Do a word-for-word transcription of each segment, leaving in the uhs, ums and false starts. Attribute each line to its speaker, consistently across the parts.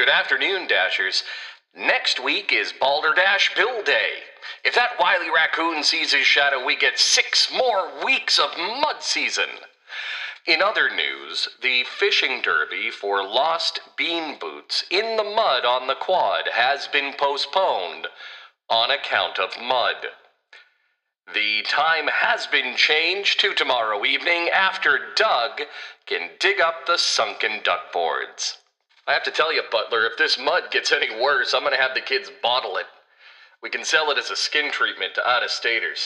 Speaker 1: Good afternoon, Dashers. Next week is Balderdash Bill Day. If that wily raccoon sees his shadow, we get six more weeks of mud season. In other news, the fishing derby for lost bean boots in the mud on the quad has been postponed on account of mud. The time has been changed to tomorrow evening after Doug can dig up the sunken duck boards. I have to tell you, Butler, if this mud gets any worse, I'm going to have the kids bottle it. We can sell it as a skin treatment to out-of-staters.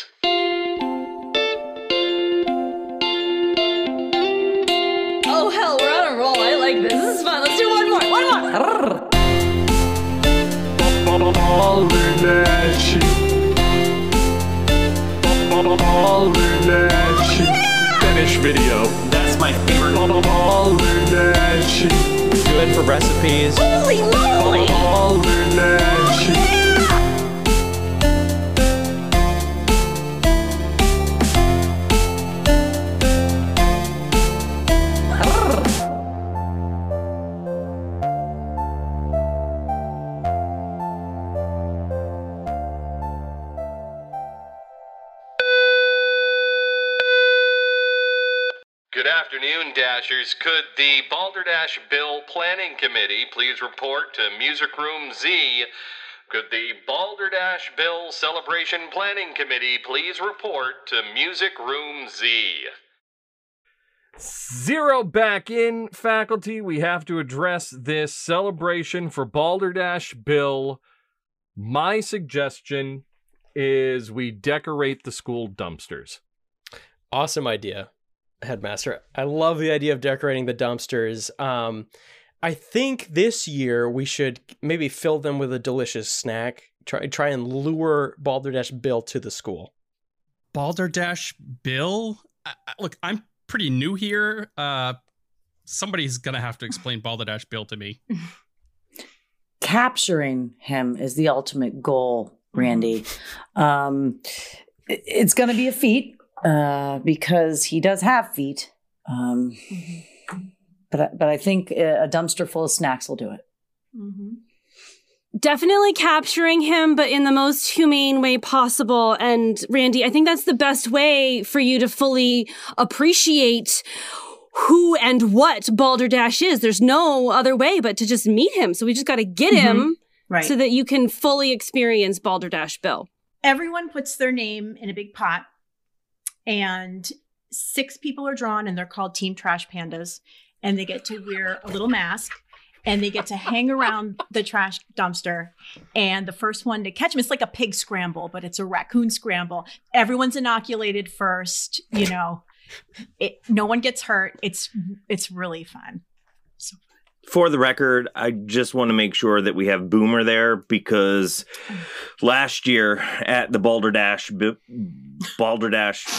Speaker 2: Oh, hell, we're on a roll. I like this. This is fun. Let's do one more. One more.
Speaker 3: Balderdash. Balderdash. Finish video.
Speaker 4: That's my favorite.
Speaker 3: Balderdash.
Speaker 4: Good for recipes.
Speaker 2: Holy moly!
Speaker 3: Balderdash.
Speaker 1: Good afternoon, Dashers. Could the Balderdash Bill Planning Committee please report to Music Room Z? Could the Balderdash Bill Celebration Planning Committee please report to Music Room Z?
Speaker 5: Zero back in, faculty. We have to address this celebration for Balderdash Bill. My suggestion is we decorate the school dumpsters.
Speaker 4: Awesome idea, Headmaster. I love the idea of decorating the dumpsters. Um, I think this year we should maybe fill them with a delicious snack. Try try and lure Balderdash Bill to the school.
Speaker 6: Balderdash Bill? I, I, look, I'm pretty new here. Uh, somebody's gonna have to explain Balderdash Bill to me.
Speaker 7: Capturing him is the ultimate goal, Randy. Um, it- it's going to be a feat. Uh, because he does have feet. Um, but, I- but I think a dumpster full of snacks will do it.
Speaker 8: Mm-hmm. Definitely capturing him, but in the most humane way possible. And Randy, I think that's the best way for you to fully appreciate who and what Balderdash is. There's no other way but to just meet him. So we just got to get
Speaker 9: Mm-hmm.
Speaker 8: him
Speaker 9: Right.
Speaker 8: so that you can fully experience Balderdash Bill.
Speaker 9: Everyone puts their name in a big pot, and six people are drawn, and they're called Team Trash Pandas, and they get to wear a little mask, and they get to hang around the trash dumpster, and the first one to catch them, it's like a pig scramble, but it's a raccoon scramble. Everyone's inoculated first, you know, it, no one gets hurt. It's it's really fun. So
Speaker 10: For the record, I just want to make sure that we have Boomer there, because last year at the Balderdash B- Balderdash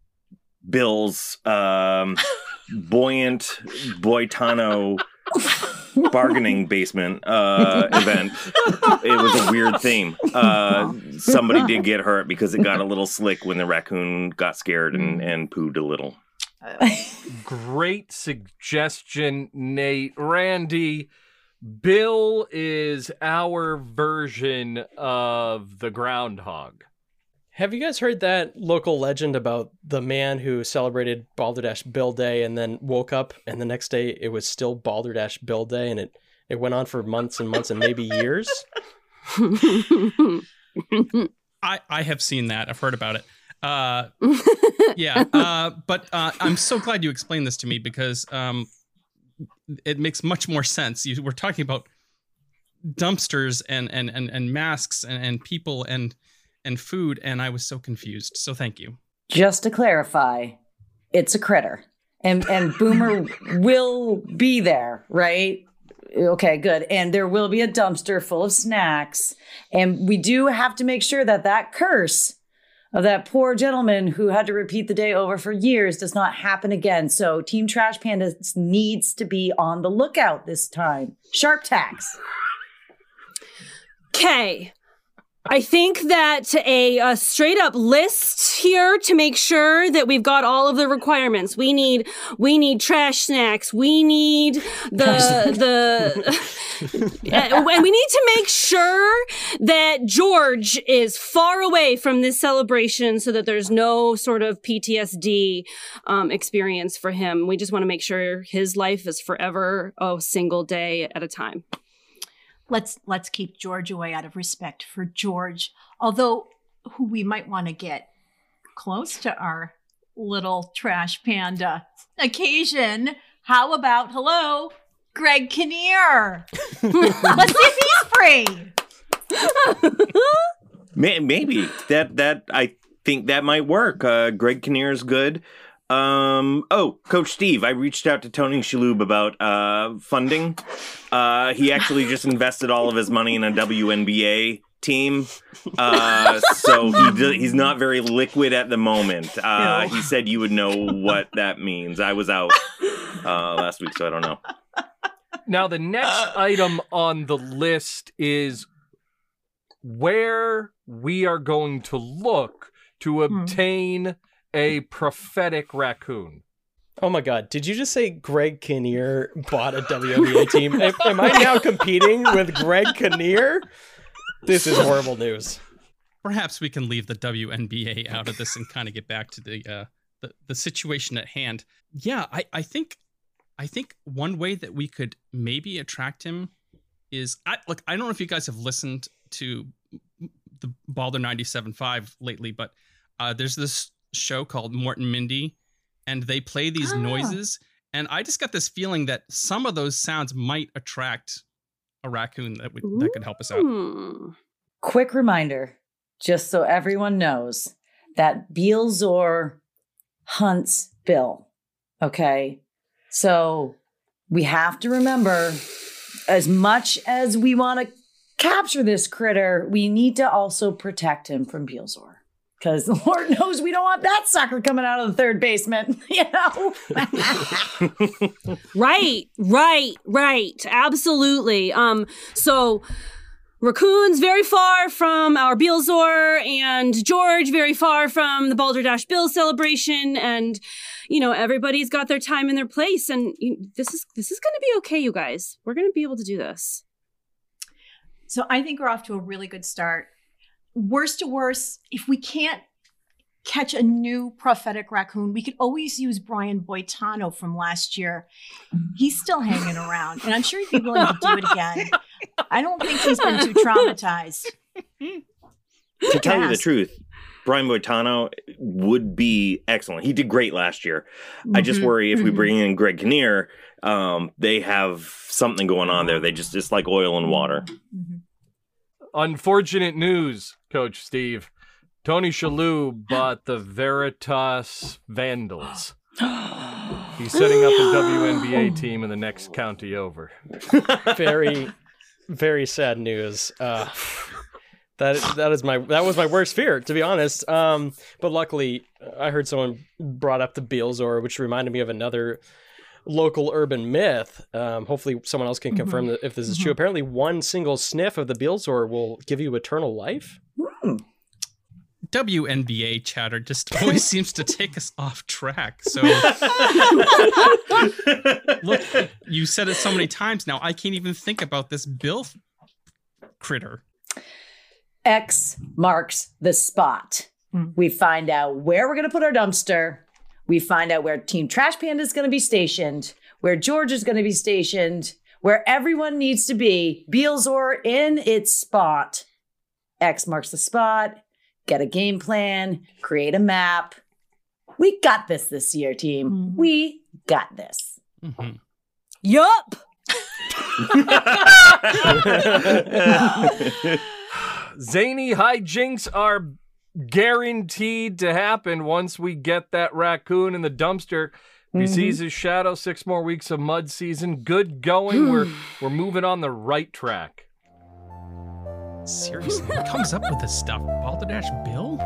Speaker 10: Bill's um, buoyant Boitano bargaining basement uh, event, it was a weird theme. Uh, somebody did get hurt because it got a little slick when the raccoon got scared and, and pooed a little.
Speaker 5: Great suggestion, Nate. Randy, Bill is our version of the groundhog.
Speaker 4: Have you guys heard that local legend about the man who celebrated Balderdash Bill Day and then woke up and the next day it was still Balderdash Bill Day, and it, it went on for months and months and maybe years?
Speaker 6: I, I have seen that. I've heard about it. Uh, yeah, uh, but uh, I'm so glad you explained this to me, because um, it makes much more sense. You were talking about dumpsters and and and, and masks and, and people and and food, and I was so confused. So thank you.
Speaker 7: Just to clarify, it's a critter. And and Boomer will be there, right? Okay, good. And there will be a dumpster full of snacks. And we do have to make sure that that curse of that poor gentleman who had to repeat the day over for years does not happen again. So Team Trash Pandas needs to be on the lookout this time. Sharp tax.
Speaker 8: Okay. I think that a, a straight up list here to make sure that we've got all of the requirements. We need we need trash snacks. We need the the and we need to make sure that George is far away from this celebration so that there's no sort of P T S D um, experience for him. We just want to make sure his life is forever a single day at a time.
Speaker 9: Let's let's keep George away out of respect for George. Although who we might want to get close to our little trash panda occasion. How about hello, Greg Kinnear? Let's see if he's free.
Speaker 10: May- Maybe that that I think that might work. Uh, Greg Kinnear is good. Um, oh, Coach Steve, I reached out to Tony Shalhoub about uh, funding. Uh, he actually just invested all of his money in a W N B A team. Uh, so he d- he's not very liquid at the moment. Uh, he said you would know what that means. I was out uh, last week, so I don't know.
Speaker 5: Now, the next item on the list is where we are going to look to obtain a prophetic raccoon.
Speaker 4: Oh my God! Did you just say Greg Kinnear bought a W N B A team? am, am I now competing with Greg Kinnear? This is horrible news.
Speaker 6: Perhaps we can leave the W N B A out of this and kind of get back to the uh, the, the situation at hand. Yeah, I, I think I think one way that we could maybe attract him is I, look. I don't know if you guys have listened to the Balder ninety-seven point five lately, but uh, there's this show called Morton Mindy, and they play these ah. noises, and I just got this feeling that some of those sounds might attract a raccoon that would that could help us out.
Speaker 7: Quick reminder, just so everyone knows, that Beelzor hunts Bill. Okay, so we have to remember, as much as we want to capture this critter, we need to also protect him from Beelzor. Because Lord knows we don't want that sucker coming out of the third basement, you know?
Speaker 8: Right, right, right. Absolutely. Um, so Raccoon's very far from our Beelzor, and George very far from the Balderdash Bill celebration, and you know, everybody's got their time and their place, and you, this is this is gonna be okay, you guys. We're gonna be able to do this.
Speaker 9: So I think we're off to a really good start. Worst to worst, if we can't catch a new prophetic raccoon, we could always use Brian Boitano from last year. He's still hanging around, and I'm sure he'd be willing to do it again. I don't think he's been too traumatized.
Speaker 10: To tell you the truth, Brian Boitano would be excellent. He did great last year. Mm-hmm. I just worry if mm-hmm. we bring in Greg Kinnear, um, they have something going on there. They just, just like oil and water.
Speaker 9: Mm-hmm.
Speaker 5: Unfortunate news, Coach Steve. Tony Shalhoub bought the Veritas Vandals. He's setting up a W N B A team in the next county over.
Speaker 4: Very, very sad news. Uh, that that is my that was my worst fear, to be honest. Um, but luckily, I heard someone brought up the Beelzor, which reminded me of another local urban myth. Um, hopefully someone else can confirm mm-hmm. that if this is mm-hmm. true. Apparently one single sniff of the Beelzor will give you eternal life.
Speaker 7: Mm.
Speaker 6: W N B A chatter just always seems to take us off track. So look, you said it so many times now, I can't even think about this Bill critter.
Speaker 7: X marks the spot. Mm. We find out where we're going to put our dumpster. We find out where Team Trash Panda is going to be stationed, where George is going to be stationed, where everyone needs to be. Beelzor in its spot. X marks the spot. Get a game plan. Create a map. We got this this year, team. Mm-hmm. We got this.
Speaker 6: Mm-hmm.
Speaker 8: Yup.
Speaker 5: Zany hijinks are guaranteed to happen once we get that raccoon in the dumpster. He mm-hmm. sees his shadow. Six more weeks of mud season. Good going. we're we're moving on the right track.
Speaker 6: Seriously, who comes up with this stuff? Balderdash Bill?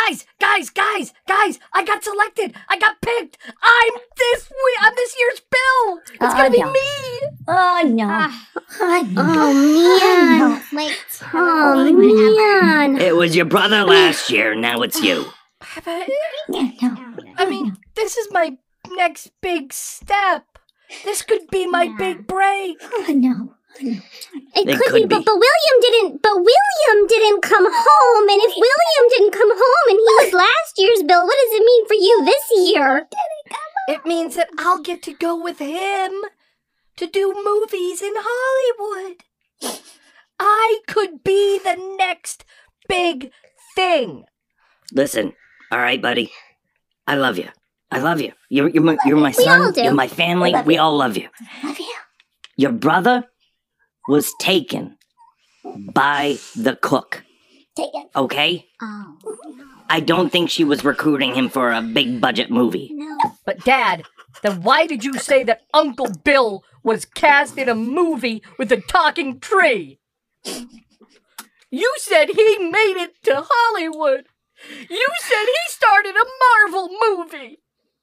Speaker 11: guys, guys, guys, guys! I got selected. I got picked. I'm this. We- I'm this year's Bill. It's
Speaker 12: Oh,
Speaker 11: gonna be
Speaker 12: no.
Speaker 11: me.
Speaker 12: Oh no. Oh, no.
Speaker 13: Oh, man.
Speaker 12: Like,
Speaker 13: Oh, man.
Speaker 14: It was your brother last year, now it's you.
Speaker 11: But,
Speaker 12: no, no.
Speaker 11: I mean, this is my next big step. This could be my big break.
Speaker 12: Oh no.
Speaker 13: It,
Speaker 14: It
Speaker 13: could,
Speaker 14: could
Speaker 13: be,
Speaker 14: be.
Speaker 13: but but William didn't. But William didn't come home. And if William didn't come home, and he was last year's Bill, what does it mean for you this year?
Speaker 11: It means that I'll get to go with him to do movies in Hollywood. I could be the next big thing.
Speaker 14: Listen, all right, buddy. I love you. I love you. You're you're my, you're my
Speaker 13: We all
Speaker 14: son.
Speaker 13: do.
Speaker 14: You're my family.
Speaker 12: love
Speaker 14: We
Speaker 12: you.
Speaker 14: all love you.
Speaker 12: Love you.
Speaker 14: Your brother was taken by the cook.
Speaker 12: Take it.
Speaker 14: Okay?
Speaker 12: Oh.
Speaker 14: I don't think she was recruiting him for a big budget movie.
Speaker 12: No.
Speaker 11: But Dad, then why did you say that Uncle Bill was cast in a movie with a talking tree? You said he made it to Hollywood. You said he started a Marvel movie.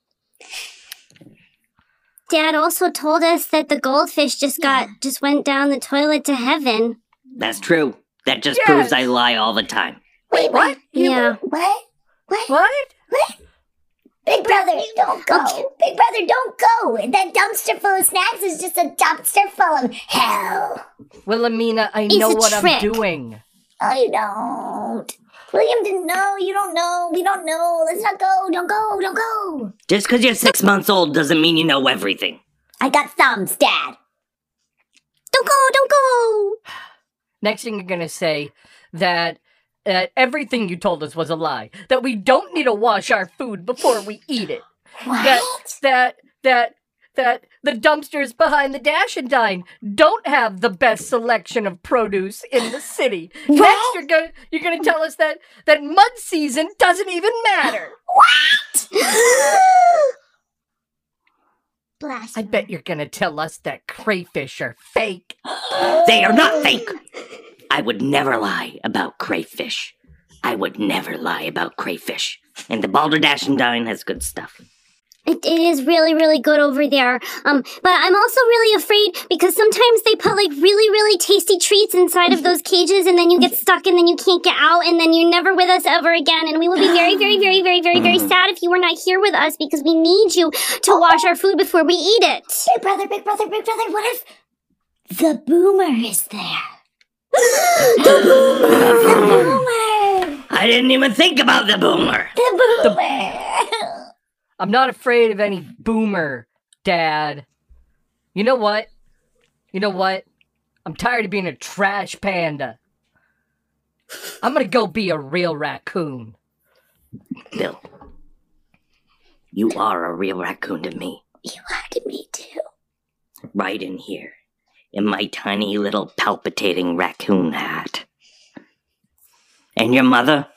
Speaker 13: Dad also told us that the goldfish just got just went down the toilet to heaven.
Speaker 14: That's true. That just
Speaker 11: Yes.
Speaker 14: proves I lie all the time.
Speaker 12: Wait, what? You-
Speaker 13: Yeah.
Speaker 12: What? What?
Speaker 11: What?
Speaker 12: Big brother, don't go. Big brother, don't go. That dumpster full of snacks is just a dumpster full of hell.
Speaker 11: Wilhelmina, I
Speaker 13: It's
Speaker 11: know
Speaker 13: a
Speaker 11: what
Speaker 13: trick.
Speaker 11: I'm doing.
Speaker 12: I don't. William didn't know. You don't know. We don't know. Let's not go. Don't go. Don't go.
Speaker 14: Just because you're six months old doesn't mean you know everything.
Speaker 12: I got thumbs, Dad.
Speaker 13: Don't go, don't go.
Speaker 11: Next thing you're gonna say that uh, everything you told us was a lie. That we don't need to wash our food before we eat it.
Speaker 12: What?
Speaker 11: That that that that the dumpsters behind the Dash and Dine don't have the best selection of produce in the city.
Speaker 12: What?
Speaker 11: Next, you're gonna you're gonna tell us that that mud season doesn't even matter.
Speaker 12: What?
Speaker 13: Blast.
Speaker 11: I bet you're gonna tell us that crayfish are fake.
Speaker 14: They are not fake. I would never lie about crayfish. I would never lie about crayfish. And the Balderdash and Dine has good stuff.
Speaker 13: It, it is really, really good over there. Um, but I'm also really afraid because sometimes they put like really, really tasty treats inside of those cages, and then you get stuck, and then you can't get out, and then you're never with us ever again. And we would be very, very, very, very, very, very sad if you were not here with us because we need you to wash our food before we eat it.
Speaker 12: Big brother, big brother, big brother. What if the boomer is there? the boomer. The boomer.
Speaker 14: I didn't even think about the boomer.
Speaker 12: The boomer.
Speaker 11: I'm not afraid of any boomer, Dad. You know what? You know what? I'm tired of being a trash panda. I'm gonna go be a real raccoon.
Speaker 14: Bill, you are a real raccoon to me.
Speaker 12: You are to me too.
Speaker 14: Right in here, in my tiny little palpitating raccoon hat. And your mother?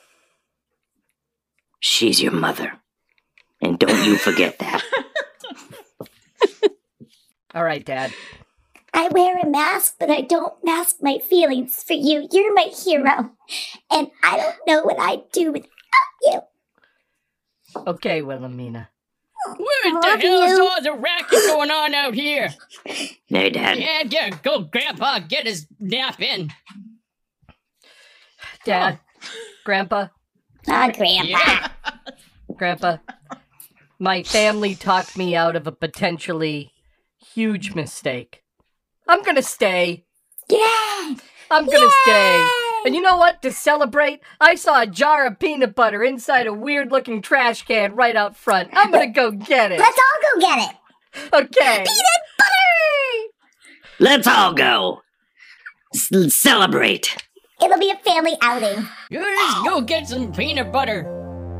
Speaker 14: She's your mother. And don't you forget that.
Speaker 11: All right, Dad.
Speaker 12: I wear a mask, but I don't mask my feelings for you. You're my hero. And I don't know what I'd do without you.
Speaker 11: Okay, Wilhelmina.
Speaker 15: What the
Speaker 13: Love
Speaker 15: hell is
Speaker 13: you.
Speaker 15: all the racket going on out here?
Speaker 14: Hey, Dad.
Speaker 15: Yeah, yeah, go, Grandpa, get his nap in.
Speaker 11: Dad. Grandpa.
Speaker 12: Ah, Grandpa.
Speaker 15: Yeah.
Speaker 11: Grandpa. My family talked me out of a potentially huge mistake. I'm gonna stay.
Speaker 12: Yeah.
Speaker 11: I'm gonna
Speaker 12: Yay!
Speaker 11: stay. And you know what? To celebrate, I saw a jar of peanut butter inside a weird-looking trash can right out front. I'm gonna go get it.
Speaker 12: Let's all go get it.
Speaker 11: Okay.
Speaker 12: Peanut butter!
Speaker 14: Let's all go. S- celebrate.
Speaker 12: It'll be a family outing.
Speaker 15: You just go get some peanut butter.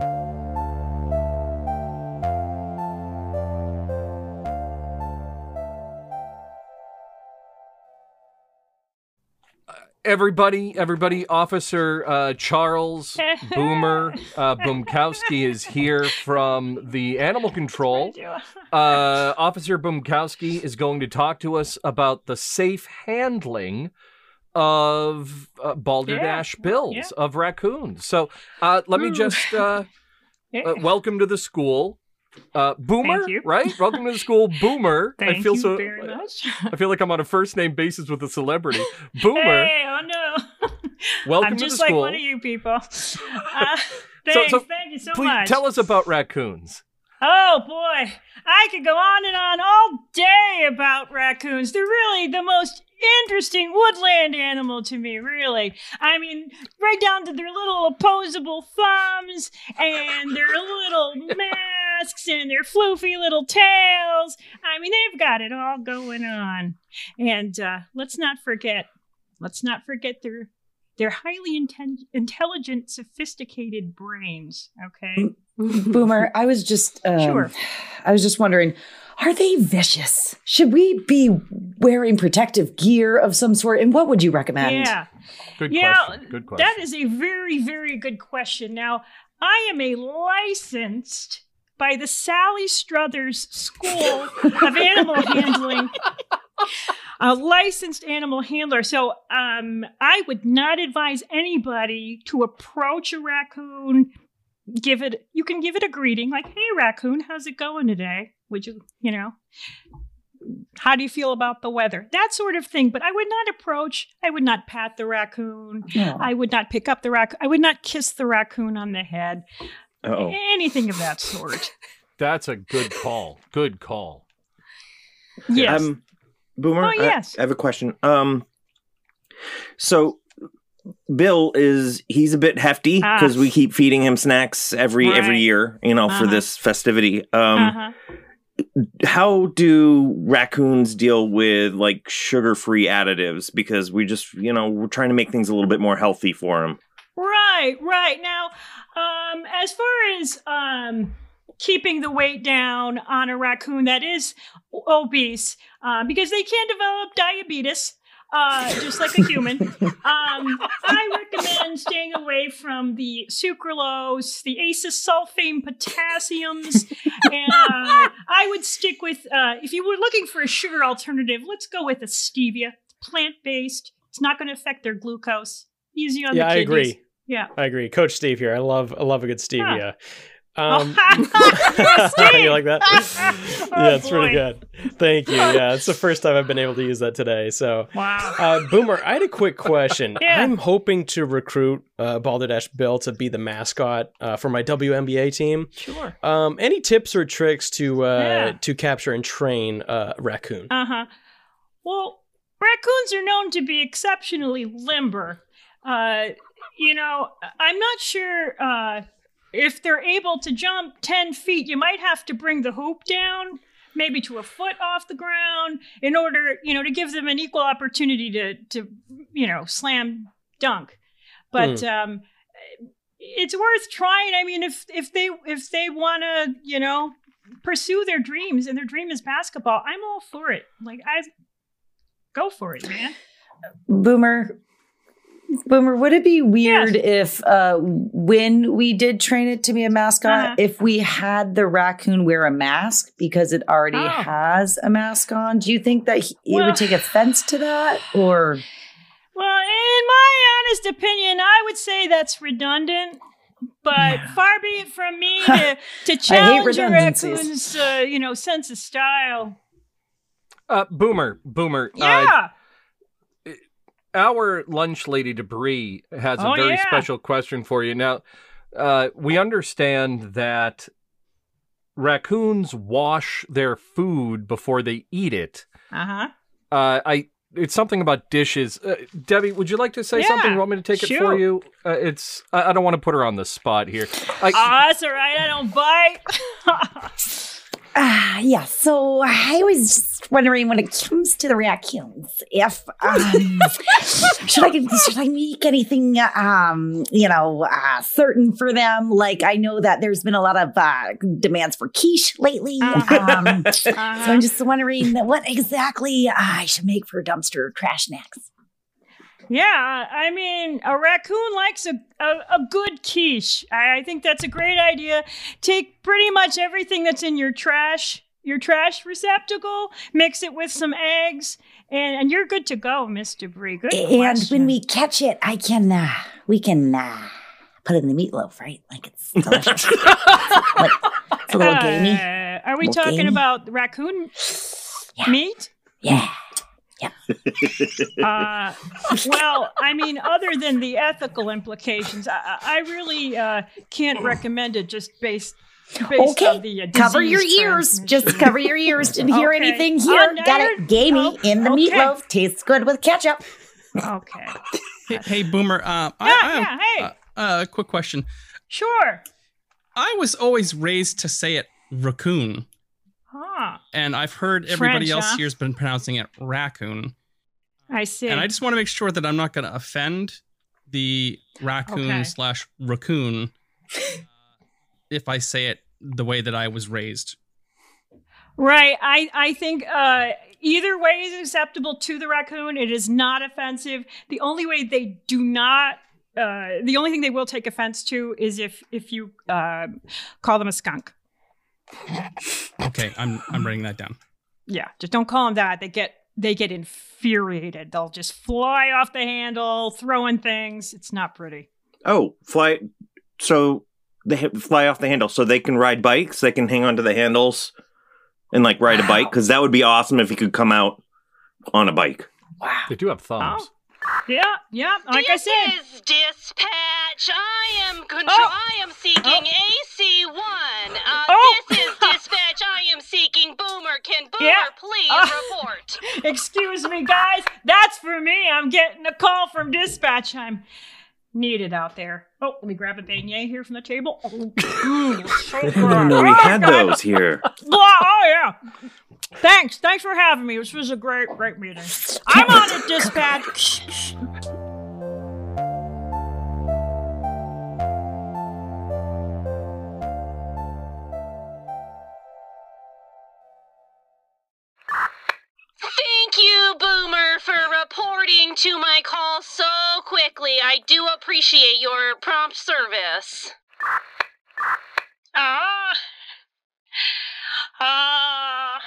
Speaker 5: Everybody, everybody, Officer uh, Charles Boomer uh, Bumkowski is here from the Animal Control. Uh, Officer Bumkowski is going to talk to us about the safe handling of uh, balderdash
Speaker 16: Yeah.
Speaker 5: bills,
Speaker 16: Yeah.
Speaker 5: of raccoons. So uh, let me
Speaker 16: Ooh.
Speaker 5: just uh,
Speaker 16: Yeah.
Speaker 5: uh, welcome to the school. Uh, Boomer,
Speaker 16: Thank you.
Speaker 5: right? Welcome to the school, Boomer. I
Speaker 16: Thank
Speaker 5: feel
Speaker 16: you
Speaker 5: so.
Speaker 16: very much.
Speaker 5: I feel like I'm on a first name basis with a celebrity. Boomer,
Speaker 16: Hey, oh no.
Speaker 5: welcome
Speaker 16: I'm
Speaker 5: to
Speaker 16: just
Speaker 5: the
Speaker 16: like
Speaker 5: school.
Speaker 16: one of you people. Uh,
Speaker 5: So-
Speaker 16: thanks,
Speaker 5: so
Speaker 16: thank you so
Speaker 5: please
Speaker 16: much.
Speaker 5: tell us about raccoons.
Speaker 16: Oh boy, I could go on and on all day about raccoons. They're really the most interesting woodland animal to me, really. I mean, right down to their little opposable thumbs and their little masks and their floofy little tails. I mean, they've got it all going on. And uh, let's not forget, let's not forget their their highly inten- intelligent, sophisticated brains. Okay.
Speaker 7: Boomer, I was just um,
Speaker 16: Sure.
Speaker 7: I was just wondering, are they vicious? Should we be wearing protective gear of some sort? And what would you recommend?
Speaker 16: Yeah.
Speaker 5: Good
Speaker 16: yeah,
Speaker 5: question. Good question.
Speaker 16: That is a very, very good question. Now, I am a licensed by the Sally Struthers School of Animal Handling. A licensed animal handler. So um, I would not advise anybody to approach a raccoon. Give it, you can give it a greeting like, hey, raccoon, how's it going today? Would you, you know, how do you feel about the weather? That sort of thing. But I would not approach, I would not pat the raccoon.
Speaker 7: No.
Speaker 16: I would not pick up the raccoon. I would not kiss the raccoon on the head.
Speaker 10: Uh-oh.
Speaker 16: Anything of that sort.
Speaker 5: That's a good call. Good call.
Speaker 16: Yes.
Speaker 10: Um, Boomer,
Speaker 16: Oh,
Speaker 10: I-
Speaker 16: yes.
Speaker 10: I, have a question. Um, so Bill is he's a bit hefty
Speaker 16: Ah.
Speaker 10: because we keep feeding him snacks every every
Speaker 16: Right.
Speaker 10: year, you know, for
Speaker 16: Uh-huh.
Speaker 10: this festivity. Um,
Speaker 16: uh-huh.
Speaker 10: how do raccoons deal with like sugar-free additives? Because we just, you know, we're trying to make things a little bit more healthy for them.
Speaker 16: Right, right. Now, um, as far as um, keeping the weight down on a raccoon that is obese, uh, because they can develop diabetes, uh, just like a human, um, I recommend staying away from the sucralose, the acesulfame potassiums, and uh, I would stick with, uh, if you were looking for a sugar alternative, let's go with a stevia. It's plant-based. It's not going to affect their glucose. Easy on
Speaker 4: Yeah,
Speaker 16: the
Speaker 4: I
Speaker 16: kidneys.
Speaker 4: agree.
Speaker 16: Yeah.
Speaker 4: I agree. Coach Steve here. I love I love a good stevia.
Speaker 16: Oh,
Speaker 4: Um,
Speaker 16: Steve!
Speaker 4: you like that?
Speaker 16: Oh,
Speaker 4: yeah, it's pretty
Speaker 16: boy.
Speaker 4: good. Thank you. Yeah, it's the first time I've been able to use that today. So,
Speaker 16: Wow.
Speaker 4: uh, Boomer, I had a quick question.
Speaker 16: Yeah.
Speaker 4: I'm hoping to recruit uh, Balderdash Bill to be the mascot uh, for my W N B A team.
Speaker 16: Sure.
Speaker 4: Um, any tips or tricks to uh,
Speaker 16: Yeah.
Speaker 4: to capture and train uh, raccoon?
Speaker 16: Uh-huh. Well, raccoons are known to be exceptionally limber. Uh, you know, I'm not sure uh, if they're able to jump ten feet. You might have to bring the hoop down, maybe to a foot off the ground, in order, you know, to give them an equal opportunity to, to you know, slam dunk. But
Speaker 4: Mm.
Speaker 16: um, it's worth trying. I mean, if if they if they want to, you know, pursue their dreams and their dream is basketball, I'm all for it. Like, I go for it, man.
Speaker 7: Boomer, Boomer, would it be weird if uh, when we did train it to be a mascot,
Speaker 16: Uh-huh.
Speaker 7: if we had the raccoon wear a mask because it already
Speaker 16: Oh.
Speaker 7: has a mask on? Do you think that he, it
Speaker 16: Well-
Speaker 7: would take offense to that? Or
Speaker 16: Well, in my honest opinion, I would say that's redundant. But far be it from me to, to challenge a
Speaker 7: redundancies.
Speaker 16: raccoon's, uh, you know, sense of style.
Speaker 5: Uh, Boomer, Boomer.
Speaker 16: Yeah.
Speaker 5: Uh, our lunch lady Debris has a
Speaker 16: Oh,
Speaker 5: very
Speaker 16: yeah.
Speaker 5: special question for you. Now, uh, we understand that raccoons wash their food before they eat it.
Speaker 16: Uh-huh.
Speaker 5: Uh, I it's something about dishes. Uh, Debbie, would you like to say
Speaker 16: Yeah,
Speaker 5: something? You want me to take it for
Speaker 16: sure.
Speaker 5: you? Uh, it's I, I don't want to put her on the spot here. I,
Speaker 16: Oh, that's all right. I don't bite.
Speaker 7: Ah, yeah. So I was just wondering when it comes to the raccoons, if um, should I should I make anything um, you know, uh, certain for them? Like I know that there's been a lot of uh, demands for quiche lately. Um, So I'm just wondering what exactly I should make for dumpster trash snacks.
Speaker 16: Yeah, I mean, a raccoon likes a, a, a good quiche. I, I think that's a great idea. Take pretty much everything that's in your trash your trash receptacle, mix it with some eggs, and, and you're good to go, Mister Bree. Good
Speaker 7: And
Speaker 16: question.
Speaker 7: when we catch it, I can, uh, we can uh, put it in the meatloaf, right? Like it's delicious. Like, it's a little
Speaker 16: Uh,
Speaker 7: gamey.
Speaker 16: Are we
Speaker 7: Little
Speaker 16: talking
Speaker 7: gamey.
Speaker 16: about the raccoon meat?
Speaker 7: Yeah.
Speaker 16: Uh, well, I mean, other than the ethical implications, I, I really uh, can't recommend it just based, based
Speaker 7: Okay,
Speaker 16: on the uh,
Speaker 7: cover your
Speaker 16: disease
Speaker 7: ears.
Speaker 16: transmission.
Speaker 7: Just cover your ears. Didn't hear
Speaker 16: Okay.
Speaker 7: anything here.
Speaker 16: Oh,
Speaker 7: Got it.
Speaker 16: nerd.
Speaker 7: Gamey
Speaker 16: Oh,
Speaker 7: in the
Speaker 16: okay.
Speaker 7: meatloaf. Tastes good with ketchup.
Speaker 16: Okay.
Speaker 6: Hey, hey Boomer. Uh, I,
Speaker 16: Yeah,
Speaker 6: I,
Speaker 16: yeah, hey.
Speaker 6: Uh, uh, quick question.
Speaker 16: Sure.
Speaker 6: I was always raised to say it raccoon,
Speaker 16: Huh.
Speaker 6: and I've heard everybody
Speaker 16: French,
Speaker 6: else
Speaker 16: huh?
Speaker 6: here's been pronouncing it raccoon.
Speaker 16: I see.
Speaker 6: And I just want to make sure that I'm not going to offend the raccoon
Speaker 16: Okay.
Speaker 6: slash raccoon uh, if I say it the way that I was raised.
Speaker 16: Right. I, I think uh, either way is acceptable to the raccoon. It is not offensive. The only way they do not, uh, the only thing they will take offense to is if if you uh, call them a skunk.
Speaker 6: Okay, I'm I'm writing that down.
Speaker 16: Yeah, just don't call them that. They get they get infuriated. They'll just fly off the handle, throwing things. It's not pretty.
Speaker 10: Oh, fly. So they ha- fly off the handle so they can ride bikes. They can hang onto the handles and like ride a bike. Because that would be awesome if he could come out on a bike.
Speaker 7: Wow.
Speaker 5: They do have thumbs.
Speaker 16: Yeah, yeah. Like
Speaker 17: this
Speaker 16: I said.
Speaker 17: is dispatch. I am control.
Speaker 16: Oh.
Speaker 17: I am seeking A C one. Uh,
Speaker 16: Oh.
Speaker 17: This is dispatch. I am seeking Boomer. Can Boomer
Speaker 16: Yeah.
Speaker 17: please
Speaker 16: Uh.
Speaker 17: report?
Speaker 16: Excuse me, guys. That's for me. I'm getting a call from dispatch. I'm needed out there. Oh, let me grab a beignet here from the table. Mm, so
Speaker 10: I didn't
Speaker 16: good.
Speaker 10: even know we
Speaker 16: Oh,
Speaker 10: had
Speaker 16: God.
Speaker 10: those here.
Speaker 16: Oh, yeah. Thanks. Thanks for having me. This was a great, great meeting. I'm on it, dispatch.
Speaker 17: Thank you, Boomer, for reporting to my call so quickly. I do appreciate your prompt service.
Speaker 16: Ah. Ah.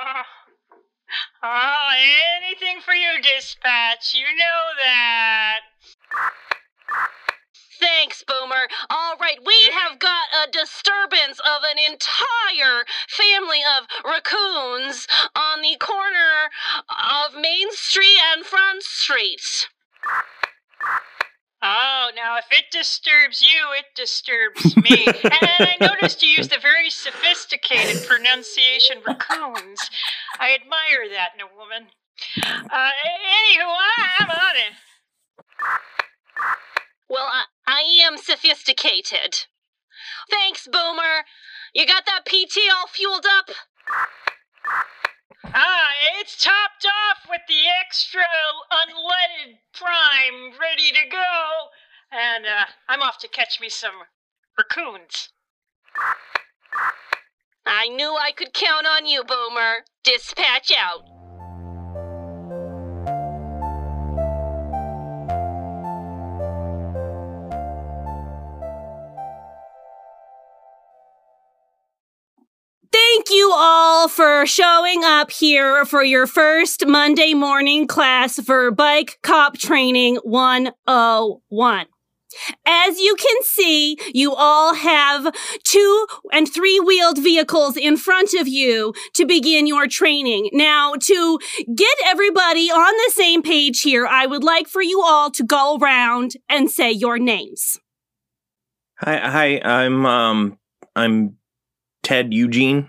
Speaker 16: Ah, anything for you, dispatch. You know that.
Speaker 17: Thanks, Boomer. All right, we have got a disturbance of an entire family of raccoons on the corner of Main Street and Front Street.
Speaker 16: Oh, now if it disturbs you, it disturbs me. And I noticed you used a very sophisticated pronunciation, raccoons. I admire that in a woman. Uh, anywho, I, I'm on it.
Speaker 17: Well, I, I am sophisticated. Thanks, Boomer. You got that P T all fueled up?
Speaker 16: Ah, it's topped off with the extra unleaded prime ready to go. And uh, I'm off to catch me some raccoons.
Speaker 17: I knew I could count on you, Boomer. Dispatch out.
Speaker 8: Thank you all for showing up here for your first Monday morning class for Bike Cop Training one oh one. As you can see, you all have two and three-wheeled vehicles in front of you to begin your training. Now, to get everybody on the same page here, I would like for you all to go around and say your names.
Speaker 10: Hi, hi. I'm um, I'm Ted Eugene.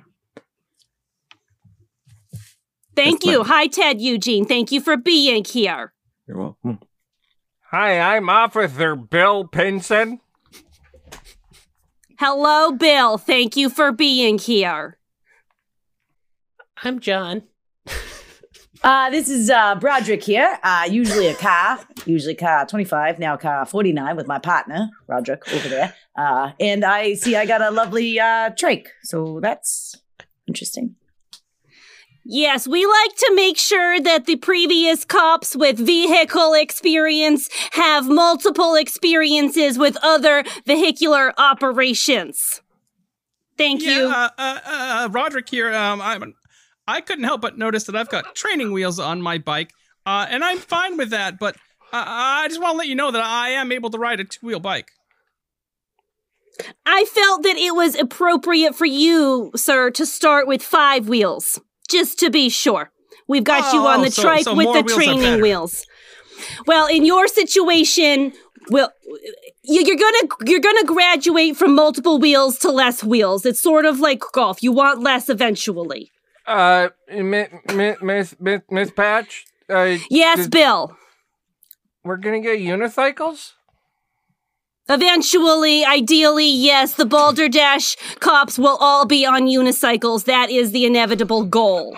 Speaker 8: Thank you. Hi, Ted Eugene. Thank you for being here.
Speaker 10: You're welcome.
Speaker 5: Hi, I'm Officer Bill Pinson.
Speaker 8: Hello, Bill. Thank you for being here.
Speaker 4: I'm John.
Speaker 7: Uh, this is uh, Broderick here. Uh, usually a car, usually car twenty-five, now car forty-nine with my partner, Broderick, over there. Uh, and I see I got a lovely uh, trach, so that's interesting.
Speaker 8: Yes, we like to make sure that the previous cops with vehicle experience have multiple experiences with other vehicular operations. Thank
Speaker 6: yeah,
Speaker 8: you.
Speaker 6: Uh, uh, uh, Roderick here. Um, I'm, I couldn't help but notice that I've got training wheels on my bike, uh, and I'm fine with that. But uh, I just want to let you know that I am able to ride a two-wheel bike.
Speaker 8: I felt that it was appropriate for you, sir, to start with five wheels, just to be sure. We've got
Speaker 6: oh,
Speaker 8: you on the
Speaker 6: so,
Speaker 8: trike
Speaker 6: so
Speaker 8: with the
Speaker 6: wheels
Speaker 8: training wheels. Well, in your situation, well, you- you're gonna you're gonna graduate from multiple wheels to less wheels. It's sort of like golf. You want less eventually.
Speaker 18: Uh, Miss Miss Miss Miss Patch. Uh,
Speaker 8: Yes,
Speaker 18: th-
Speaker 8: Bill.
Speaker 18: We're gonna get unicycles.
Speaker 8: Eventually, ideally, yes, the Balderdash cops will all be on unicycles. That is the inevitable goal.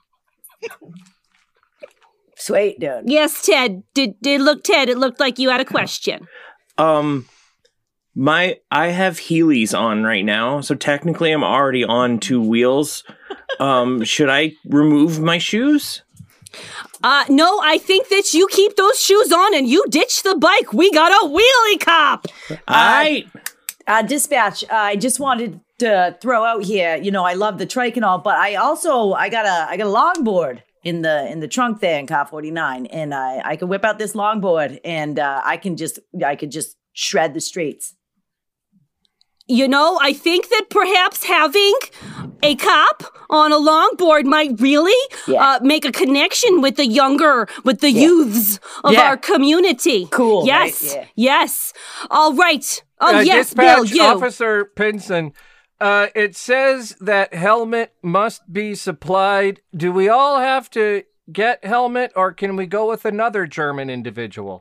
Speaker 7: Sweet, dude.
Speaker 8: Yes, Ted. Did did look Ted? It looked like you had a question.
Speaker 10: Um, my I have Heelys on right now, so technically I'm already on two wheels. Um, should I remove my shoes?
Speaker 8: Uh, no, I think that you keep those shoes on and you ditch the bike. We got a wheelie cop.
Speaker 10: I
Speaker 7: uh, dispatch. Uh, I just wanted to throw out here. You know, I love the trike and all, but I also I got a I got a longboard in the in the trunk there in car forty-nine, and I I can whip out this longboard and uh, I can just I could just shred the streets.
Speaker 8: You know, I think that perhaps having a cop on a longboard might really
Speaker 7: Yeah.
Speaker 8: uh, make a connection with the younger, with the
Speaker 7: Yeah.
Speaker 8: youths of
Speaker 7: Yeah.
Speaker 8: our community.
Speaker 7: Cool,
Speaker 8: Yes.
Speaker 7: right? Yeah.
Speaker 8: Yes. All right. Oh,
Speaker 18: Uh,
Speaker 8: yes,
Speaker 18: dispatch,
Speaker 8: Bill, you.
Speaker 18: Officer Pinson. Uh, it says that helmet must be supplied. Do we all have to get helmet, or can we go with another German individual?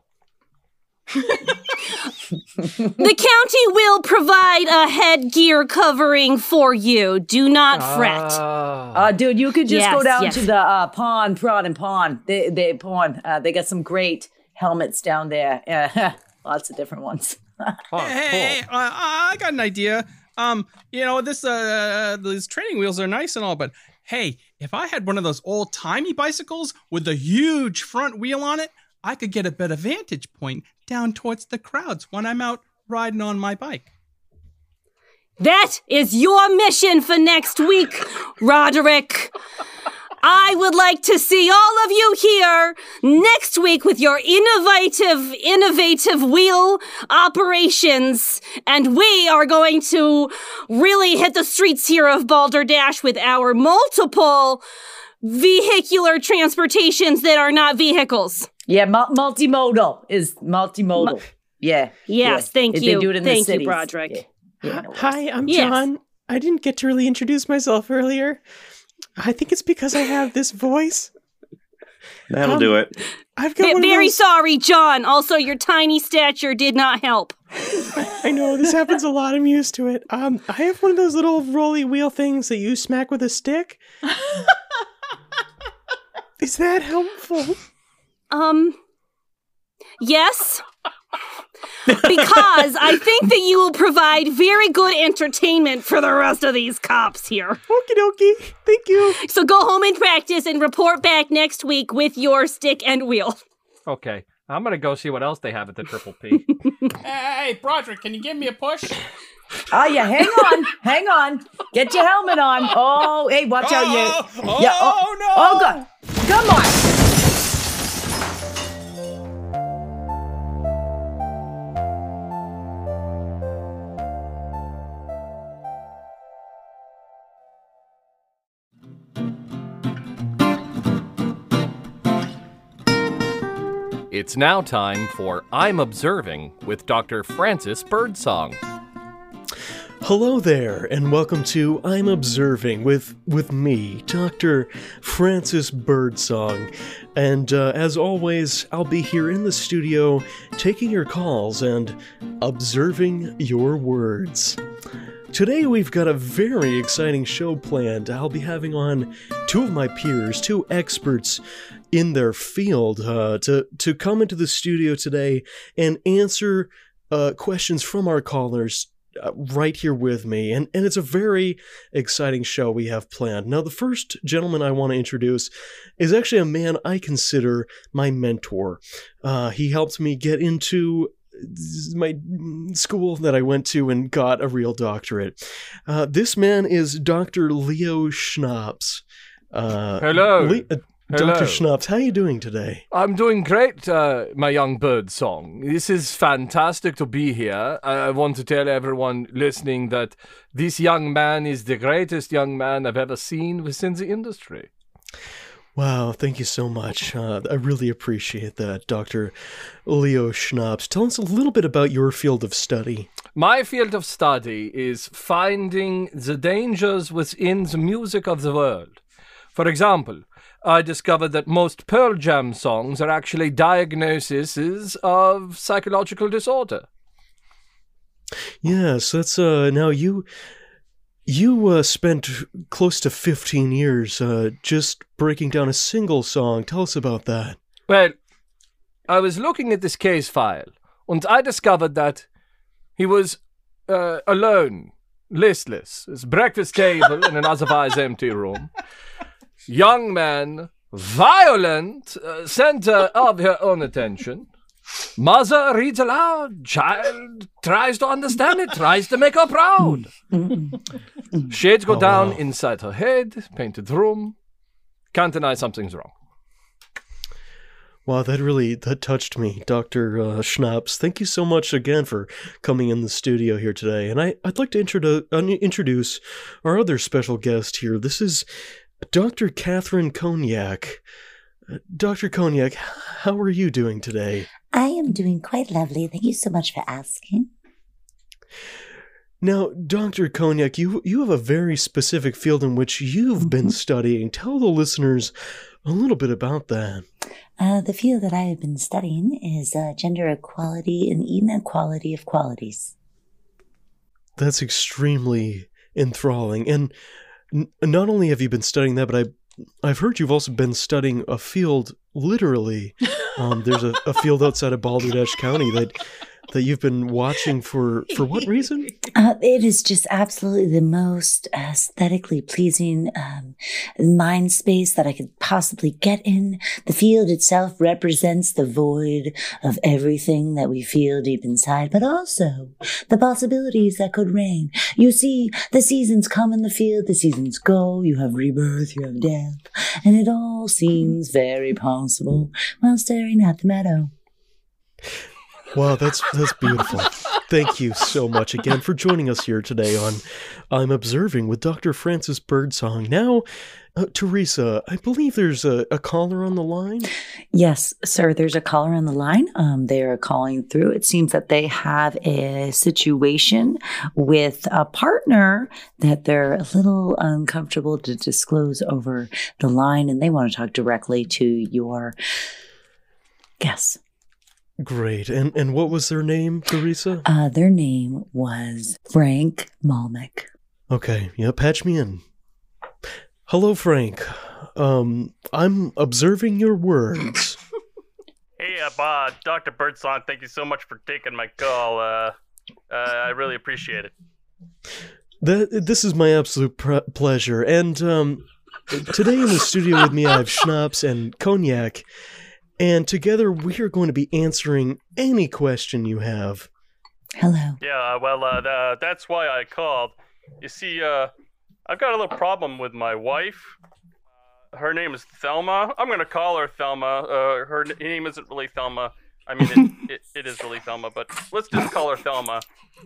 Speaker 8: The county will provide a headgear covering for you. Do not fret.
Speaker 7: Uh, dude, you could just go
Speaker 8: Yes,
Speaker 7: down
Speaker 8: yes.
Speaker 7: to the uh, pawn, prod, and pawn. They, they pawn. Uh, they got some great helmets down there. Uh, lots of different ones.
Speaker 6: hey, hey, uh, I got an idea. Um, you know, this uh, these training wheels are nice and all, but hey, if I had one of those old timey bicycles with a huge front wheel on it, I could get a better vantage point down towards the crowds when I'm out riding on my bike.
Speaker 8: That is your mission for next week, Roderick. I would like to see all of you here next week with your innovative, innovative wheel operations. And we are going to really hit the streets here of Balderdash with our multiple vehicular transportations that are not vehicles.
Speaker 7: Yeah, mul- multimodal is multimodal. yeah.
Speaker 8: Yes,
Speaker 7: yeah.
Speaker 8: thank
Speaker 7: They
Speaker 8: you.
Speaker 7: do it in the
Speaker 8: Thank you,
Speaker 7: cities.
Speaker 8: Broderick.
Speaker 7: Yeah, no worries.
Speaker 4: Hi, I'm
Speaker 8: Yes.
Speaker 4: John. I didn't get to really introduce myself earlier. I think it's because I have this voice.
Speaker 10: That'll
Speaker 4: Um,
Speaker 10: do it.
Speaker 4: I've got
Speaker 8: V-
Speaker 4: one of
Speaker 8: very
Speaker 4: those-
Speaker 8: sorry, John. Also, your tiny stature did not help.
Speaker 4: I know, this happens a lot. I'm used to it. Um, I have one of those little rolly wheel things that you smack with a stick. Is that helpful?
Speaker 8: Um, yes. Because I think that you will provide very good entertainment for the rest of these cops here.
Speaker 4: Okie dokie. Thank you.
Speaker 8: So go home and practice and report back next week with your stick and wheel.
Speaker 18: Okay, I'm gonna go see what else they have at the Triple P.
Speaker 6: Hey, Broderick, can you give me a push?
Speaker 7: Oh, yeah, hang on. hang on. Get your helmet on. Oh, hey, watch out. You.
Speaker 6: Oh,
Speaker 7: yeah,
Speaker 6: oh, no.
Speaker 7: Oh, God. Come on.
Speaker 5: It's now time for I'm Observing with Doctor Francis Birdsong.
Speaker 4: Hello there, and welcome to I'm Observing with with me, Doctor Francis Birdsong. And uh, as always, I'll be here in the studio taking your calls and observing your words. Today we've got a very exciting show planned. I'll be having on two of my peers, two experts in their field, uh, to, to come into the studio today and answer uh, questions from our callers uh, right here with me. And, and it's a very exciting show we have planned. Now, the first gentleman I want to introduce is actually a man I consider my mentor. Uh, he helped me get into my school that I went to and got a real doctorate. Uh, this man is Doctor Leo Schnapps. Uh,
Speaker 18: Hello.
Speaker 4: Le- uh,
Speaker 18: Hello.
Speaker 4: Doctor Schnapps, how are you doing today?
Speaker 18: I'm doing great, uh, my young bird song. This is fantastic to be here. I, I want to tell everyone listening that this young man is the greatest young man I've ever seen within the industry.
Speaker 4: Wow, thank you so much. Uh, I really appreciate that, Doctor Leo Schnapps. Tell us a little bit about your field of study.
Speaker 18: My field of study is finding the dangers within the music of the world. For example, I discovered that most Pearl Jam songs are actually diagnoses of psychological disorder.
Speaker 4: Yes, that's, uh, now you, you, uh, spent close to fifteen years, uh, just breaking down a single song. Tell us about that.
Speaker 18: Well, I was looking at this case file, and I discovered that he was, uh, alone, listless, his breakfast table in an otherwise empty room. Young man, violent, uh, center of her own attention. Mother reads aloud. Child tries to understand it, tries to make her proud. Shades go
Speaker 4: Oh,
Speaker 18: down
Speaker 4: wow.
Speaker 18: inside her head, painted room. Can't deny something's wrong.
Speaker 4: Wow, that really, that touched me, Doctor Uh, Schnapps. Thank you so much again for coming in the studio here today. And I, I'd like to introdu- uh, introduce our other special guest here. This is Doctor Catherine Cognac. Uh, Doctor Cognac, how are you doing today?
Speaker 19: I am doing quite lovely. Thank you so much for asking.
Speaker 4: Now, Doctor Cognac, you, you have a very specific field in which you've been studying. Tell the listeners a little bit about that.
Speaker 19: Uh, the field that I have been studying is uh, gender equality and inequality of qualities.
Speaker 4: That's extremely enthralling. And n- not only have you been studying that, but I, I've heard you've also been studying a field, literally. Um, there's a, a field outside of Balderdash County that that you've been watching for, for what reason?
Speaker 19: Uh, it is just absolutely the most aesthetically pleasing um, mind space that I could possibly get in. The field itself represents the void of everything that we feel deep inside, but also the possibilities that could reign. You see, the seasons come in the field, the seasons go, you have rebirth, you have death, and it all seems very possible while staring at the meadow.
Speaker 4: Wow, that's that's beautiful. Thank you so much again for joining us here today on I'm Observing with Doctor Francis Birdsong. Now, uh, Teresa, I believe there's a, a caller on the line.
Speaker 7: Yes, sir, there's a caller on the line. Um, they are calling through. It seems that they have a situation with a partner that they're a little uncomfortable to disclose over the line, and they want to talk directly to your guest.
Speaker 4: Great. And and what was their name, Teresa?
Speaker 7: Uh, their name was Frank Malmick.
Speaker 4: Okay, yeah, patch me in. Hello, Frank. Um, I'm observing your words.
Speaker 20: Hey, uh, Bob, Doctor Birdsong, thank you so much for taking my call. Uh, uh, I really appreciate it.
Speaker 4: That this is my absolute pr- pleasure. And um, today in the studio with me, I have Schnapps and Cognac. And together we are going to be answering any question you have.
Speaker 7: Hello.
Speaker 20: Yeah, uh, well, uh, th- that's why I called. You see, uh, I've got a little problem with my wife. Uh, her name is Thelma. I'm going to call her Thelma. Uh, her n- name isn't really Thelma. I mean, it, it, it is really Thelma, but let's just call her Thelma.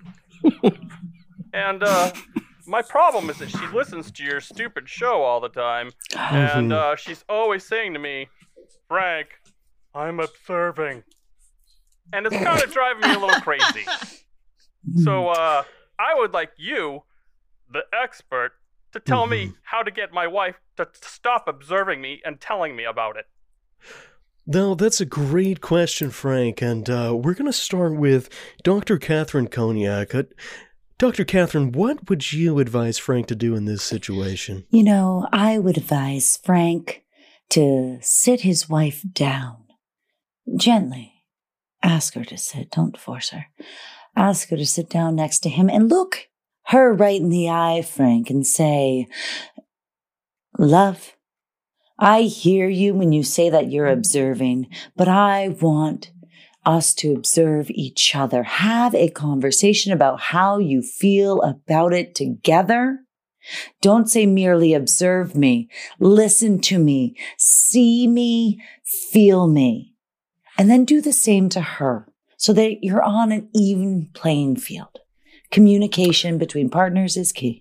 Speaker 20: And uh, my problem is that she listens to your stupid show all the time. And uh, she's always saying to me, Frank, I'm observing. And it's kind of driving me a little crazy. So, uh, I would like you, the expert, to tell
Speaker 4: Mm-hmm.
Speaker 20: me how to get my wife to, to stop observing me and telling me about it.
Speaker 4: No, that's a great question, Frank. And uh, we're going to start with Doctor Catherine Cognac. Uh, Doctor Catherine, what would you advise Frank to do in this situation?
Speaker 7: You know, I would advise Frank to sit his wife down. Gently. Ask her to sit. Don't force her. Ask her to sit down next to him and look her right in the eye, Frank, and say, Love, I hear you when you say that you're observing, but I want,
Speaker 19: us to observe each other. Have a conversation about how you feel about it together. Don't say merely observe me. Listen to me. See me. Feel me. And then do the same to her so that you're on an even playing field. Communication between partners is key.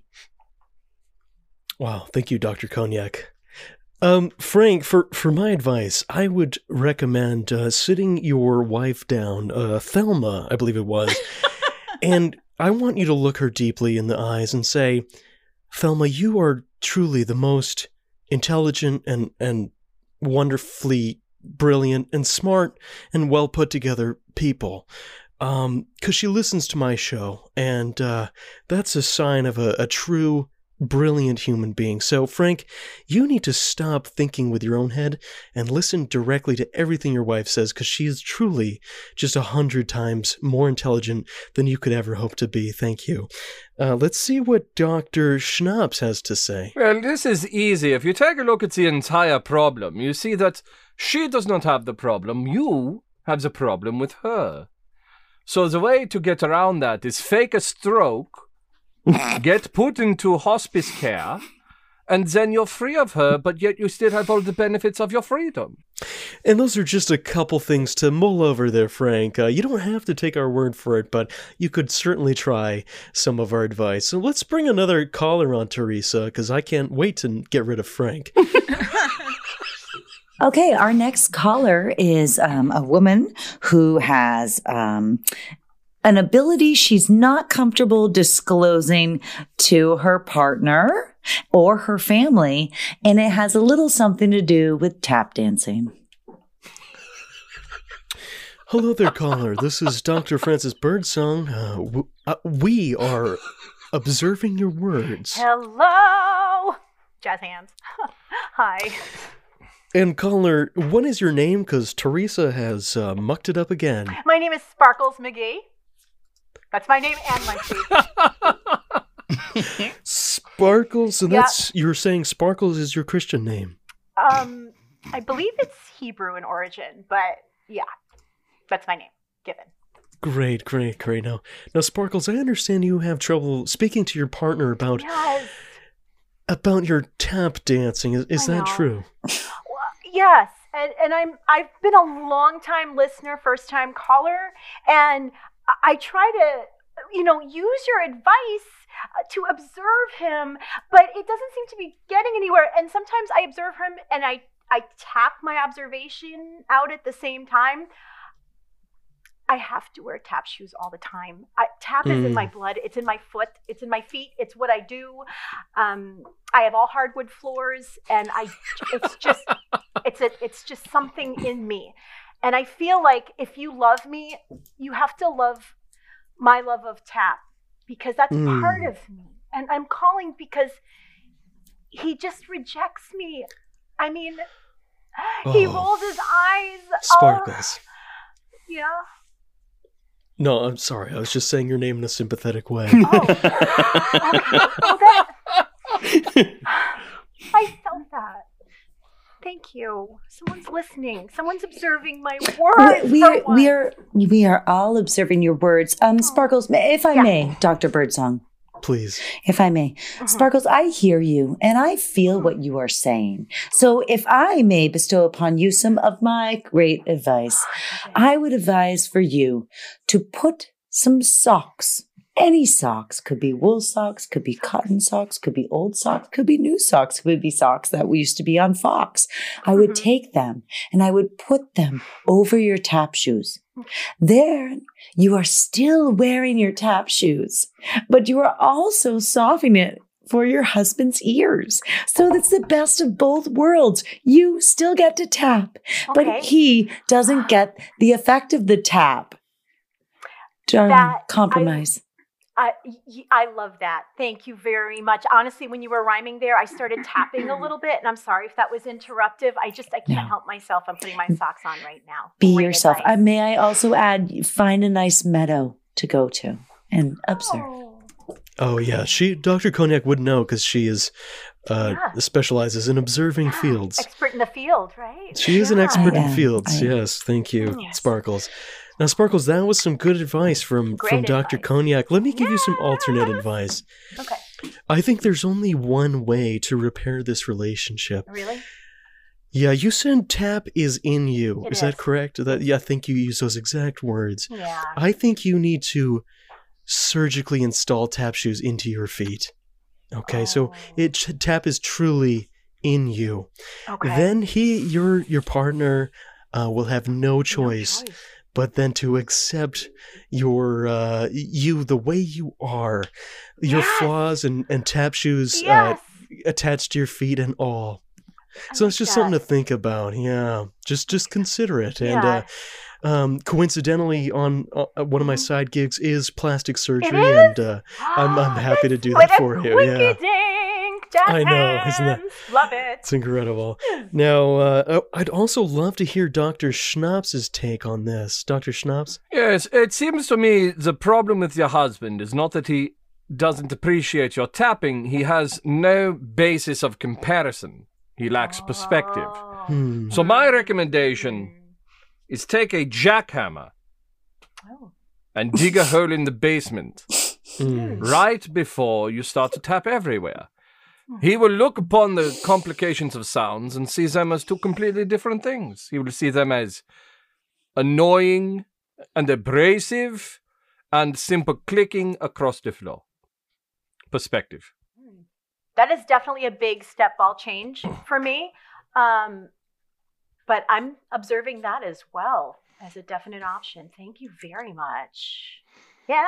Speaker 4: Wow, thank you, Doctor Cognac. Um, Frank, for, for my advice, I would recommend uh, sitting your wife down, uh, Thelma, I believe it was, and I want you to look her deeply in the eyes and say, Thelma, you are truly the most intelligent and, and wonderfully brilliant and smart and well put together people. Um, cause she listens to my show, and, uh, that's a sign of a, a true, brilliant human being. So, Frank, you need to stop thinking with your own head and listen directly to everything your wife says, cause she is truly just a hundred times more intelligent than you could ever hope to be. Thank you. Uh, let's see what Doctor Schnapps has to say.
Speaker 18: Well, this is easy. If you take a look at the entire problem, you see that she does not have the problem. You have the problem with her. So the way to get around that is fake a stroke, get put into hospice care, and then you're free of her, but yet you still have all the benefits of your freedom.
Speaker 4: And those are just a couple things to mull over there, Frank. Uh, you don't have to take our word for it, but you could certainly try some of our advice. So let's bring another caller on, Teresa, because I can't wait to get rid of Frank.
Speaker 19: Okay, our next caller is um, a woman who has um, an ability she's not comfortable disclosing to her partner or her family, and it has a little something to do with tap dancing.
Speaker 4: Hello there, caller. This is Doctor Francis Birdsong. Uh, w- uh, we are observing your words.
Speaker 9: Hello, jazz hands. Hi.
Speaker 4: And caller, what is your name? Because Teresa has uh, mucked it up again.
Speaker 9: My name is Sparkles McGee. That's my name and my face.
Speaker 4: Sparkles, and
Speaker 9: Yeah.
Speaker 4: that's you're saying Sparkles is your Christian name.
Speaker 9: Um, I believe it's Hebrew in origin, but yeah, that's my name. Given.
Speaker 4: Great, great, great. Now, now, Sparkles, I understand you have trouble speaking to your partner about
Speaker 9: Yes.
Speaker 4: about your tap dancing. Is, is
Speaker 9: I
Speaker 4: that
Speaker 9: know.
Speaker 4: true?
Speaker 9: Yes, and and I'm I've been a long time listener, first time caller, and I, I try to you know use your advice uh, to observe him, but it doesn't seem to be getting anywhere. And sometimes I observe him and I I tap my observation out at the same time. I have to wear tap shoes all the time. I, tap is in
Speaker 21: Mm.
Speaker 9: my blood. It's in my foot. It's in my feet. It's what I do. Um, I have all hardwood floors, and I. It's just. It's a. It's just something in me, and I feel like if you love me, you have to love my love of tap because that's
Speaker 21: Mm.
Speaker 9: part of me. And I'm calling because he just rejects me. I mean, he
Speaker 4: Oh.
Speaker 9: rolls his eyes.
Speaker 4: Sparkles.
Speaker 9: Oh, yeah.
Speaker 4: No, I'm sorry. I was just saying your name in a sympathetic way.
Speaker 9: Oh, that, I felt that. Thank you. Someone's listening. Someone's observing my words.
Speaker 19: We
Speaker 9: for
Speaker 19: are,
Speaker 9: once.
Speaker 19: we are we are all observing your words. Um, Sparkles, if I may, Doctor Birdsong,
Speaker 4: Please.
Speaker 19: if I may. Sparkles, I hear you and I feel what you are saying. So if I may bestow upon you some of my great advice, I would advise for you to put some socks. Any socks, could be wool socks, could be cotton socks, could be old socks, could be new socks, could be socks that we used to be on Fox. I would take them and I would put them over your tap shoes. There, you are still wearing your tap shoes, but you are also softening it for your husband's ears. So that's the best of both worlds. You still get to tap,
Speaker 9: Okay.
Speaker 19: but he doesn't get the effect of the tap. Darn
Speaker 9: That-
Speaker 19: compromise.
Speaker 9: I, y- I love that. Thank you very much. Honestly, when you were rhyming there, I started tapping a little bit, and I'm sorry if that was interruptive. I just, I can't
Speaker 19: No.
Speaker 9: help myself. I'm putting my socks on right now.
Speaker 19: Be
Speaker 9: Great
Speaker 19: yourself.
Speaker 9: advice.
Speaker 19: Uh, may I also add, find a nice meadow to go to and observe.
Speaker 4: Oh yeah, she Doctor Cognac would know because she is uh,
Speaker 9: Yeah.
Speaker 4: specializes in observing fields.
Speaker 9: Expert in the field, right?
Speaker 4: She is an
Speaker 9: Yeah.
Speaker 4: expert
Speaker 19: I
Speaker 4: in
Speaker 19: am.
Speaker 4: fields.
Speaker 19: I am.
Speaker 4: Yes, thank you,
Speaker 9: Yes.
Speaker 4: Sparkles. Now, Sparkles, that was some good advice from,
Speaker 21: Great
Speaker 4: from Doctor Cognac. Let me give you some alternate advice.
Speaker 21: Okay.
Speaker 4: I think there's only one way to repair this relationship.
Speaker 21: Really?
Speaker 4: Yeah, you said tap is in you.
Speaker 21: It
Speaker 4: is that
Speaker 21: is.
Speaker 4: correct? That yeah, I think you use those exact words.
Speaker 21: Yeah.
Speaker 4: I think you need to surgically install tap shoes into your feet. Okay, so it tap is truly in you.
Speaker 21: Okay.
Speaker 4: Then he, your your partner, uh, will have no choice, but then to accept your uh, you the way you are, your flaws and and tap shoes
Speaker 21: Yes.
Speaker 4: uh, attached to your feet and all. So
Speaker 21: like
Speaker 4: it's just
Speaker 21: that.
Speaker 4: something to think about. Yeah, just just consider it. And
Speaker 21: Yeah.
Speaker 4: uh, um, coincidentally, on uh, one of my side gigs is plastic surgery,
Speaker 21: is?
Speaker 4: and uh, I'm I'm happy to do that for you. Yeah, I know, isn't that?
Speaker 21: Love it.
Speaker 4: It's incredible. Now, uh, oh, I'd also love to hear Doctor Schnaps's take on this. Doctor Schnaps?
Speaker 18: Yes, it seems to me the problem with your husband is not that he doesn't appreciate your tapping, he has no basis of comparison. He lacks perspective.
Speaker 4: Hmm.
Speaker 18: So my recommendation is take a jackhammer and dig a hole in the basement
Speaker 4: Hmm.
Speaker 18: right before you start to tap everywhere. He will look upon the complications of sounds and see them as two completely different things. He will see them as annoying and abrasive and simple clicking across the floor. Perspective.
Speaker 21: That is definitely a big step ball change for me. Um, but I'm observing that as well as a definite option. Thank you very much. Yeah.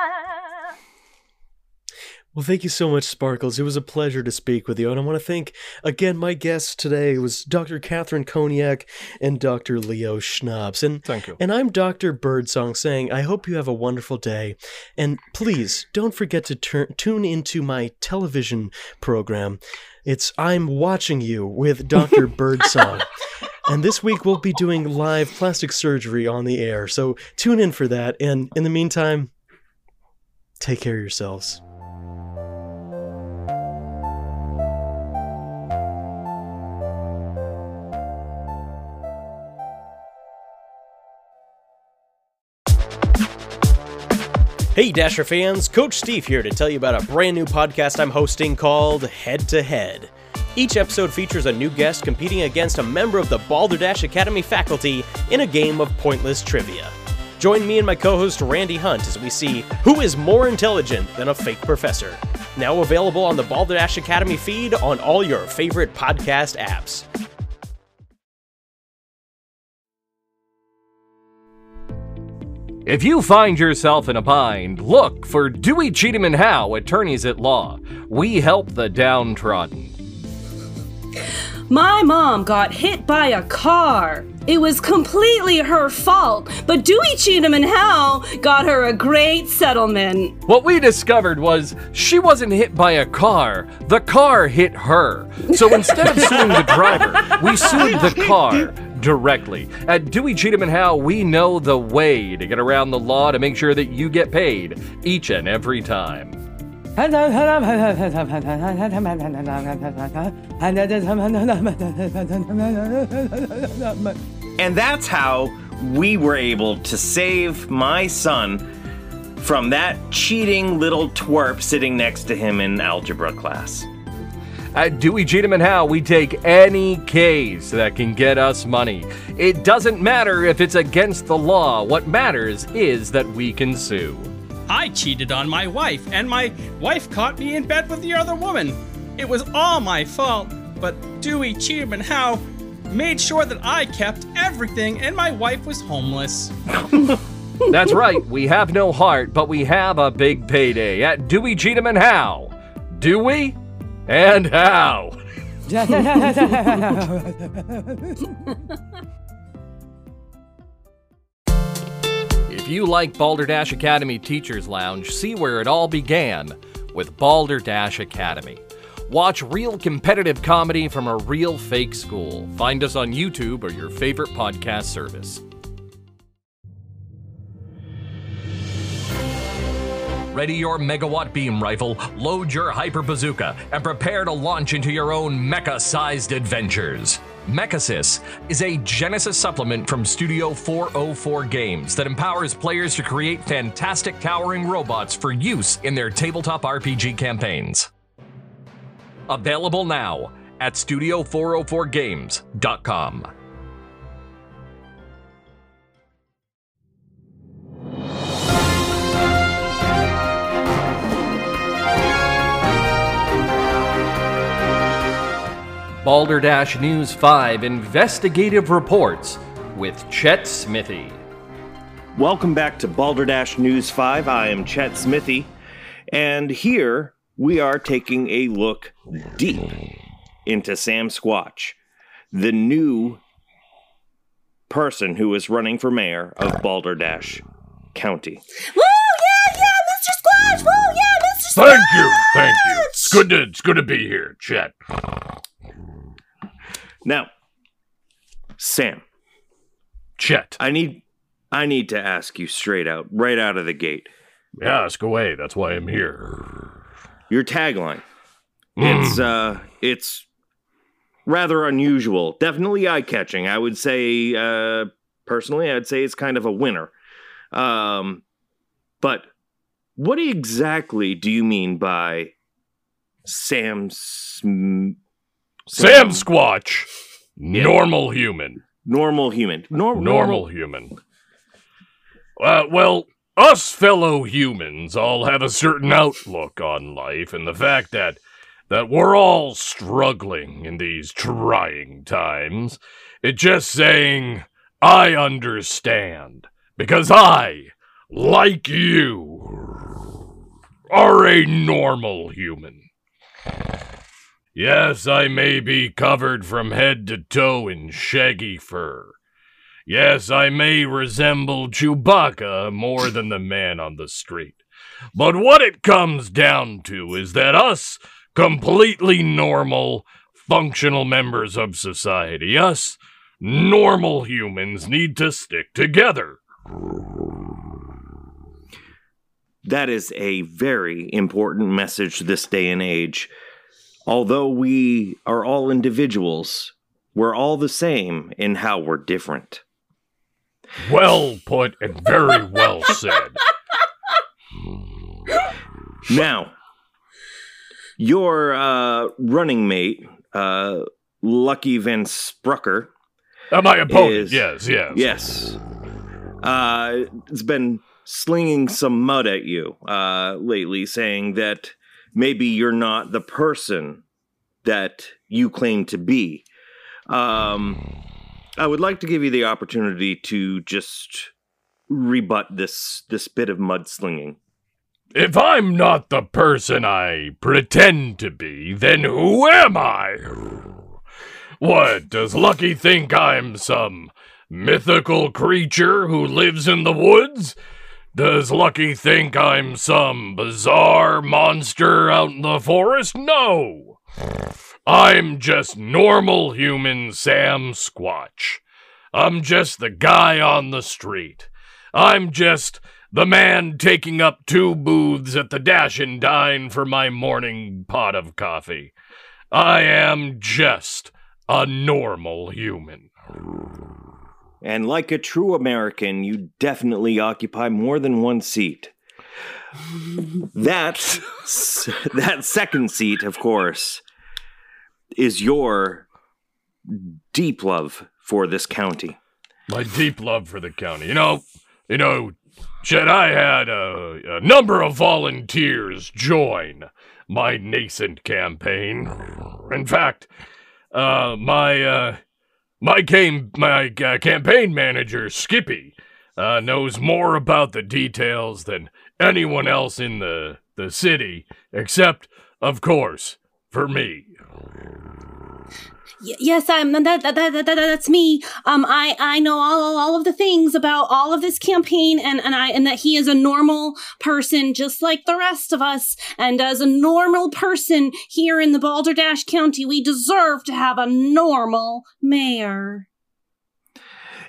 Speaker 4: Well, thank you so much, Sparkles. It was a pleasure to speak with you. And I want to thank, again, my guests today was Doctor Catherine Cognac and Doctor Leo Schnaps. And,
Speaker 18: thank you.
Speaker 4: And I'm Doctor Birdsong saying, I hope you have a wonderful day. And please, don't forget to turn, tune into my television program. It's I'm Watching You with Doctor Birdsong. And this week we'll be doing live plastic surgery on the air. So tune in for that. And in the meantime, take care of yourselves. Hey Dasher fans, Coach Steve here to tell you about a brand new podcast I'm hosting called Head to Head. Each episode features a new guest competing against a member of the Balderdash Academy faculty in a game of pointless trivia. Join me and my co-host Randy Hunt as we see who is more intelligent than a fake professor. Now available on the Balderdash Academy feed on all your favorite podcast apps.
Speaker 18: If you find yourself in a bind, look for Dewey, Cheatham and Howe, attorneys at law. We help the downtrodden.
Speaker 8: My mom got hit by a car. It was completely her fault, but Dewey, Cheatham and Howe got her a great settlement.
Speaker 18: What we discovered was she wasn't hit by a car, the car hit her. So instead of suing the driver, we sued the car directly. At Dewey, Cheatham and Howe, we know the way to get around the law to make sure that you get paid each and every time.
Speaker 22: And
Speaker 10: that's how we were able to save my son from that cheating little twerp sitting next to him in algebra class.
Speaker 18: At Dewey, Cheatham and Howe, we take any case that can get us money. It doesn't matter if it's against the law. What matters is that we can sue.
Speaker 6: I cheated on my wife, and my wife caught me in bed with the other woman. It was all my fault, but Dewey, Cheatham, and Howe made sure that I kept everything, and my wife was homeless.
Speaker 18: That's right, we have no heart, but we have a big payday at Dewey, Cheatham and Howe. Dewey and Howe. If you like Balderdash Academy Teachers Lounge, see where it all began with Balderdash Academy. Watch real competitive comedy from a real fake school. Find us on YouTube or your favorite podcast service. Ready your megawatt beam rifle, load your hyper bazooka, and prepare to launch into your own mecha-sized adventures.
Speaker 2: Mechasys is a Genesis supplement from Studio four oh four Games that empowers players to create fantastic towering robots for use in their tabletop R P G campaigns. Available now at studio four oh four games dot com.
Speaker 5: Balderdash News five Investigative Reports with Chet Smithy.
Speaker 10: Welcome back to Balderdash News five. I am Chet Smithy, and here we are taking a look deep into Sam Squatch, the new person who is running for mayor of Balderdash County.
Speaker 8: Woo! Yeah, yeah, Mister Squatch! Woo! Yeah, Mister Squatch!
Speaker 22: Thank you, thank you. It's good to it's good to be here, Chet.
Speaker 10: Now, Sam.
Speaker 22: Chet.
Speaker 10: I need I need to ask you straight out, right out of the gate.
Speaker 22: Yeah, ask away. That's why I'm here.
Speaker 10: Your tagline.
Speaker 22: Mm.
Speaker 10: It's uh it's rather unusual. Definitely eye-catching. I would say uh personally, I'd say it's kind of a winner. Um but what exactly do you mean by Sam Sm-
Speaker 22: Sam Squatch. Normal human.
Speaker 10: Normal human. Nor-
Speaker 22: normal human. Uh, well, us fellow humans all have a certain outlook on life, and the fact that that we're all struggling in these trying times, it's just saying, I understand, because I, like you, are a normal human. Yes, I may be covered from head to toe in shaggy fur. Yes, I may resemble Chewbacca more than the man on the street. But what it comes down to is that us completely normal, functional members of society, us normal humans, need to stick together.
Speaker 10: That is a very important message this day and age. Although we are all individuals, we're all the same in how we're different.
Speaker 22: Well put and very well said.
Speaker 10: Now, your uh, running mate, uh, Lucky Van Sprucker.
Speaker 22: Uh, my opponent,
Speaker 10: is,
Speaker 22: yes, yes.
Speaker 10: Yes. Uh, it's been slinging some mud at you uh, lately, saying that maybe you're not the person that you claim to be. Um, I would like to give you the opportunity to just rebut this this bit of mudslinging.
Speaker 22: If I'm not the person I pretend to be, then who am I? What, does Lucky think I'm some mythical creature who lives in the woods? Does Lucky think I'm some bizarre monster out in the forest? No! I'm just normal human Sam Squatch. I'm just the guy on the street. I'm just the man taking up two booths at the Dash and Dine for my morning pot of coffee. I am just a normal human.
Speaker 10: And like a true American, you definitely occupy more than one seat. That, that second seat, of course, is your deep love for this county.
Speaker 22: My deep love for the county. You know, you know, Chet, I had a, a number of volunteers join my nascent campaign. In fact, uh, my, uh, My cam- my uh, campaign manager, Skippy, uh, knows more about the details than anyone else in the, the city, except, of course, for me.
Speaker 8: Y- yes, I'm that, that, that, that, that's me. Um, I, I know all, all of the things about all of this campaign, and, and I and that he is a normal person just like the rest of us. And as a normal person here in the Balderdash County, we deserve to have a normal mayor.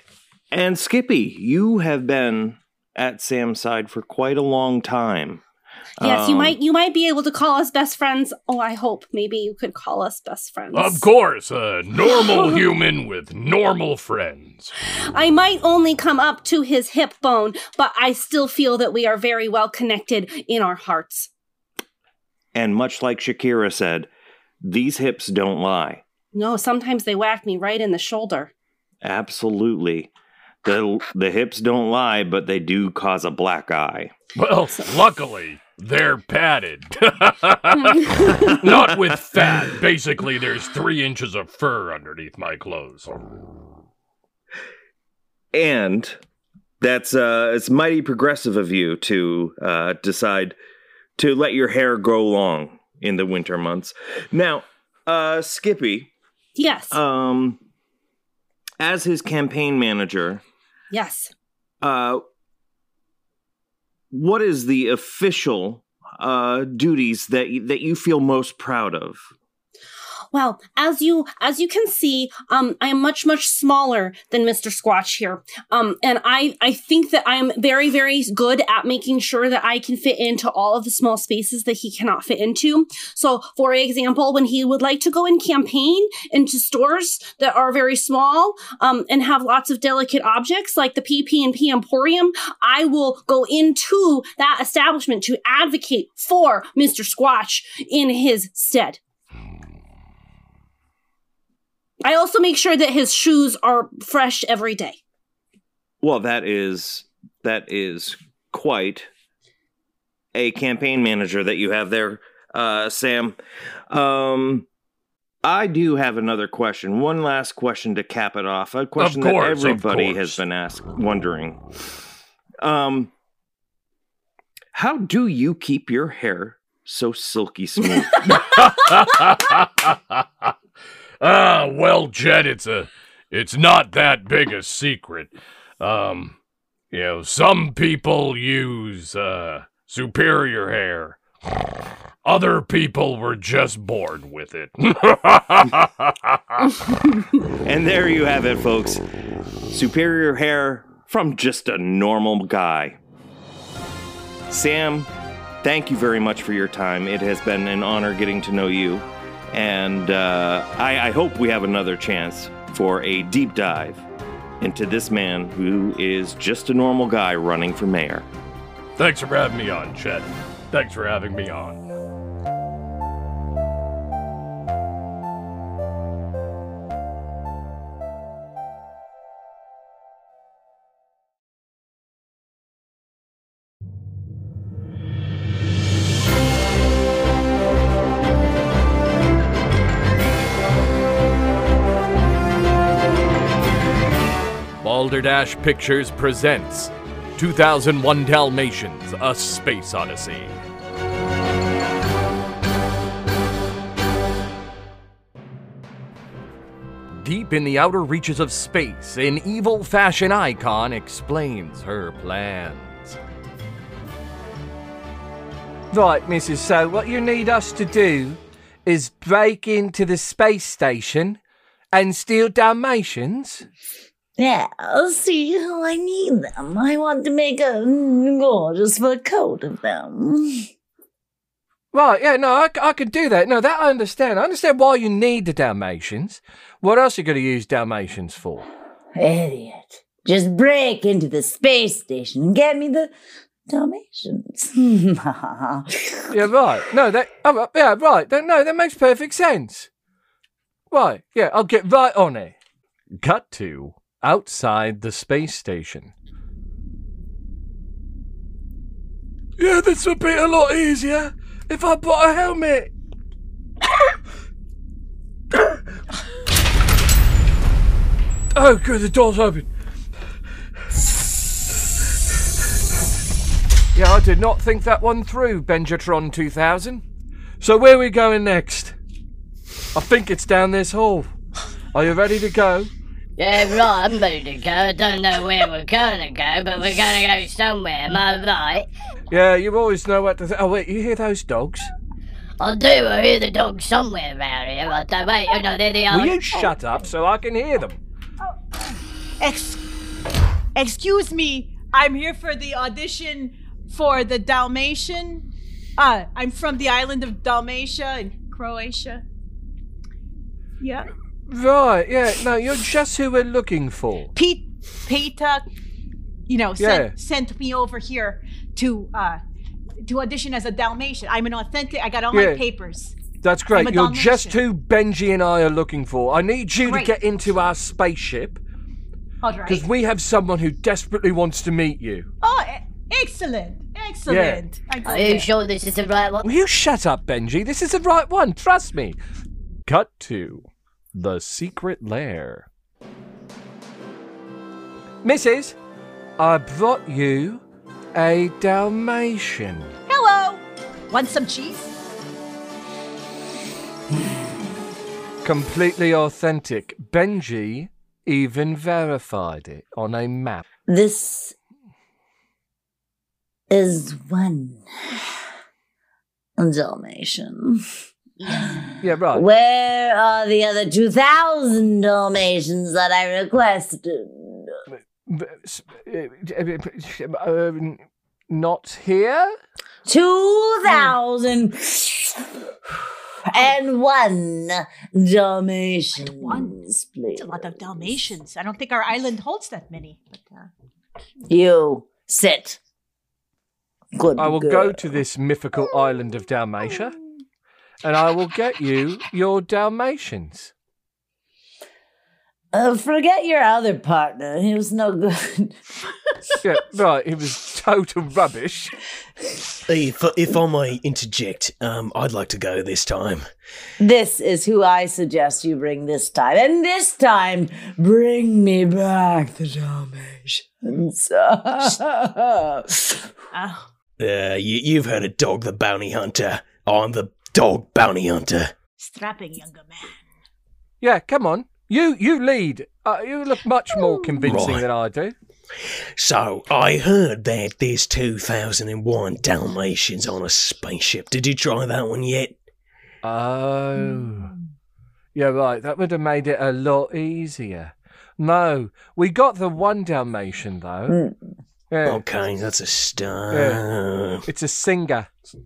Speaker 10: And Skippy, you have been at Sam's side for quite a long time.
Speaker 8: Yes, you
Speaker 10: Um,
Speaker 8: might you might be able to call us best friends. Oh, I hope maybe you could call us best friends.
Speaker 22: Of course, a normal human with normal friends.
Speaker 8: I might only come up to his hip bone, but I still feel that we are very well connected in our hearts.
Speaker 10: And much like Shakira said, these hips don't lie.
Speaker 8: No, sometimes they whack me right in the shoulder.
Speaker 10: Absolutely. The, the hips don't lie, but they do cause a black eye.
Speaker 22: Well, luckily, they're padded. Not with fat. Basically, there's three inches of fur underneath my clothes.
Speaker 10: And that's uh, it's mighty progressive of you to uh, decide to let your hair grow long in the winter months. Now, uh, Skippy.
Speaker 8: Yes.
Speaker 10: Um, as his campaign manager.
Speaker 8: Yes.
Speaker 10: Uh, what is the official uh, duties that y- that you feel most proud of?
Speaker 8: Well, as you as you can see, um, I am much much smaller than Mister Squatch here, um, and I I think that I am very very good at making sure that I can fit into all of the small spaces that he cannot fit into. So, for example, when he would like to go and campaign into stores that are very small um, and have lots of delicate objects like the P P and P Emporium, I will go into that establishment to advocate for Mister Squatch in his stead. I also make sure that his shoes are fresh every day.
Speaker 10: Well, that is that is quite a campaign manager that you have there, uh, Sam. Um, I do have another question. One last question to cap it off. A question
Speaker 22: Of course,
Speaker 10: that
Speaker 22: of
Speaker 10: everybody
Speaker 22: course.
Speaker 10: has been asked, wondering. Um, how do you keep your hair so silky smooth?
Speaker 22: Ah, well, Jed, it's a, it's not that big a secret. Um, you know, some people use, uh, superior hair. Other people were just born with it.
Speaker 10: And there you have it, folks. Superior hair from just a normal guy. Sam, thank you very much for your time. It has been an honor getting to know you. And uh, I, I hope we have another chance for a deep dive into this man who is just a normal guy running for mayor.
Speaker 22: Thanks for having me on, Chet. Thanks for having me on.
Speaker 5: Balderdash Pictures presents two thousand one Dalmatians, A Space Odyssey. Deep in the outer reaches of space, an evil fashion icon explains her plans.
Speaker 18: Right, Missus So, what you need us to do is break into the space station and steal Dalmatians?
Speaker 19: Yeah, see, I need them. I want to make a gorgeous fur coat of them.
Speaker 18: Right, yeah, no, I, c- I could do that. No, that I understand. I understand why you need the Dalmatians. What else are you going to use Dalmatians for?
Speaker 19: Idiot. Just break into the space station and get me the Dalmatians.
Speaker 18: Yeah, right. No, that, oh, right, yeah, right. That, no, that makes perfect sense. Right, yeah, I'll get right on it.
Speaker 5: Cut to outside the space station.
Speaker 18: Yeah, this would be a lot easier if I bought a helmet. Oh, good, the door's open. Yeah, I did not think that one through, Benjatron two thousand. So where are we going next? I think it's down this hall. Are you ready to go?
Speaker 15: Yeah, right, I'm ready to go. I don't know where we're gonna go, but we're gonna go somewhere, am I right?
Speaker 18: Yeah, you always know what to th- Oh, wait, you hear those dogs?
Speaker 15: I do, I hear the dogs somewhere around here. I don't, wait, oh no, there they are.
Speaker 18: Will you shut up so I can hear them?
Speaker 9: Ex- excuse me, I'm here for the audition for the Dalmatian Uh, I'm from the island of Dalmatia in Croatia. Yeah.
Speaker 18: Right, yeah. No, you're just who we're looking for.
Speaker 9: Pete, Peter, you know,
Speaker 18: Yeah.
Speaker 9: sent, sent me over here to uh, to audition as a Dalmatian. I'm an authentic. I got all
Speaker 18: Yeah.
Speaker 9: my papers.
Speaker 18: That's
Speaker 9: I'm
Speaker 18: great.
Speaker 9: a
Speaker 18: You're just
Speaker 9: Dalmatian.
Speaker 18: who Benji and I are looking for. I need you
Speaker 9: Great.
Speaker 18: to get into our spaceship
Speaker 9: All right.
Speaker 18: because we have someone who desperately wants to meet you.
Speaker 9: Oh, e- excellent, excellent. I go
Speaker 15: Are you
Speaker 9: there.
Speaker 15: sure this is the right one?
Speaker 18: Will you shut up, Benji? This is the right one. Trust me. Cut to the secret lair. Missus, I brought you a Dalmatian.
Speaker 9: Hello. Want some cheese?
Speaker 18: Completely authentic. Benji even verified it on a map.
Speaker 19: This is one Dalmatian.
Speaker 18: Yeah, right.
Speaker 19: Where are the other two thousand Dalmatians that I requested?
Speaker 18: Um, not here?
Speaker 19: Two thousand and one Dalmatians, please.
Speaker 9: It's a lot of Dalmatians. I don't think our island holds that many. But, uh...
Speaker 19: You sit. Good
Speaker 18: I will
Speaker 19: girl.
Speaker 18: go to this mythical island of Dalmatia, and I will get you your Dalmatians.
Speaker 19: Uh, forget your other partner. He was no good.
Speaker 18: Yeah, right. It was total rubbish.
Speaker 1: If, if I may interject, um, I'd like to go this time.
Speaker 19: This is who I suggest you bring this time. And this time, bring me back the Dalmatians.
Speaker 9: Oh.
Speaker 1: Uh, you, you've heard of Dog the Bounty Hunter. I'm the Dog Bounty Hunter.
Speaker 9: Strapping younger man.
Speaker 18: Yeah, come on. You you lead. Uh, you look much more convincing
Speaker 1: Right.
Speaker 18: than I do.
Speaker 1: So, I heard that there's two thousand one Dalmatians on a spaceship. Did you try that one yet?
Speaker 18: Oh. Yeah, right. That would have made it a lot easier. No, we got the one Dalmatian, though. Yeah.
Speaker 1: Okay, that's a start.
Speaker 18: Yeah. It's a singer.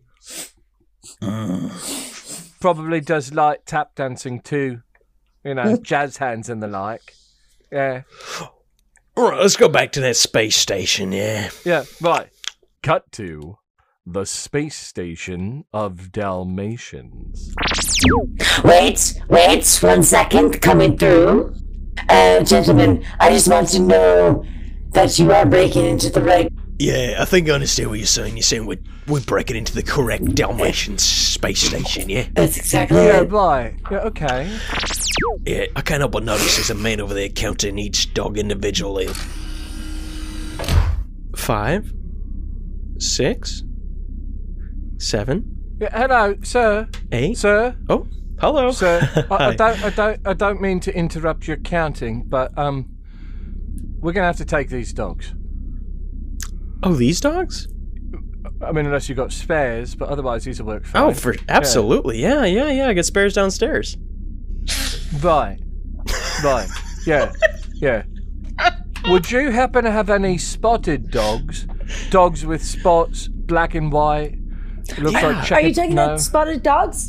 Speaker 18: Probably does like tap dancing too. You know, jazz hands and the like. Yeah.
Speaker 1: All right, let's go back to that space station, yeah?
Speaker 18: Yeah, right. Cut to the space station of Dalmatians.
Speaker 19: Wait, wait, one second, coming through. Uh, gentlemen, I just want to know that you are breaking into the right.
Speaker 1: Yeah, I think I understand what you're saying. You're saying we're, we're breaking into the correct Dalmatian space station, yeah?
Speaker 19: That's exactly
Speaker 18: Yeah,
Speaker 19: it.
Speaker 18: right. Yeah, okay.
Speaker 1: Yeah, I can't help but notice there's a man over there counting each dog individually.
Speaker 4: Five, six, seven,
Speaker 18: Yeah, hello, sir.
Speaker 4: eight.
Speaker 18: Sir.
Speaker 4: Oh, hello,
Speaker 18: Sir. I, I
Speaker 4: Hi.
Speaker 18: don't, I don't, I don't mean to interrupt your counting, but um, we're gonna have to take these dogs.
Speaker 4: Oh, these dogs?
Speaker 18: I mean, unless you've got spares, but otherwise these will work fine.
Speaker 4: Oh, for absolutely, yeah, yeah, yeah. I got spares downstairs.
Speaker 18: Right. Right. Yeah. Yeah. Would you happen to have any spotted dogs? Dogs with spots, black and white? Looks like
Speaker 19: Are you
Speaker 18: checkered-
Speaker 19: talking
Speaker 18: no?
Speaker 19: about spotted dogs?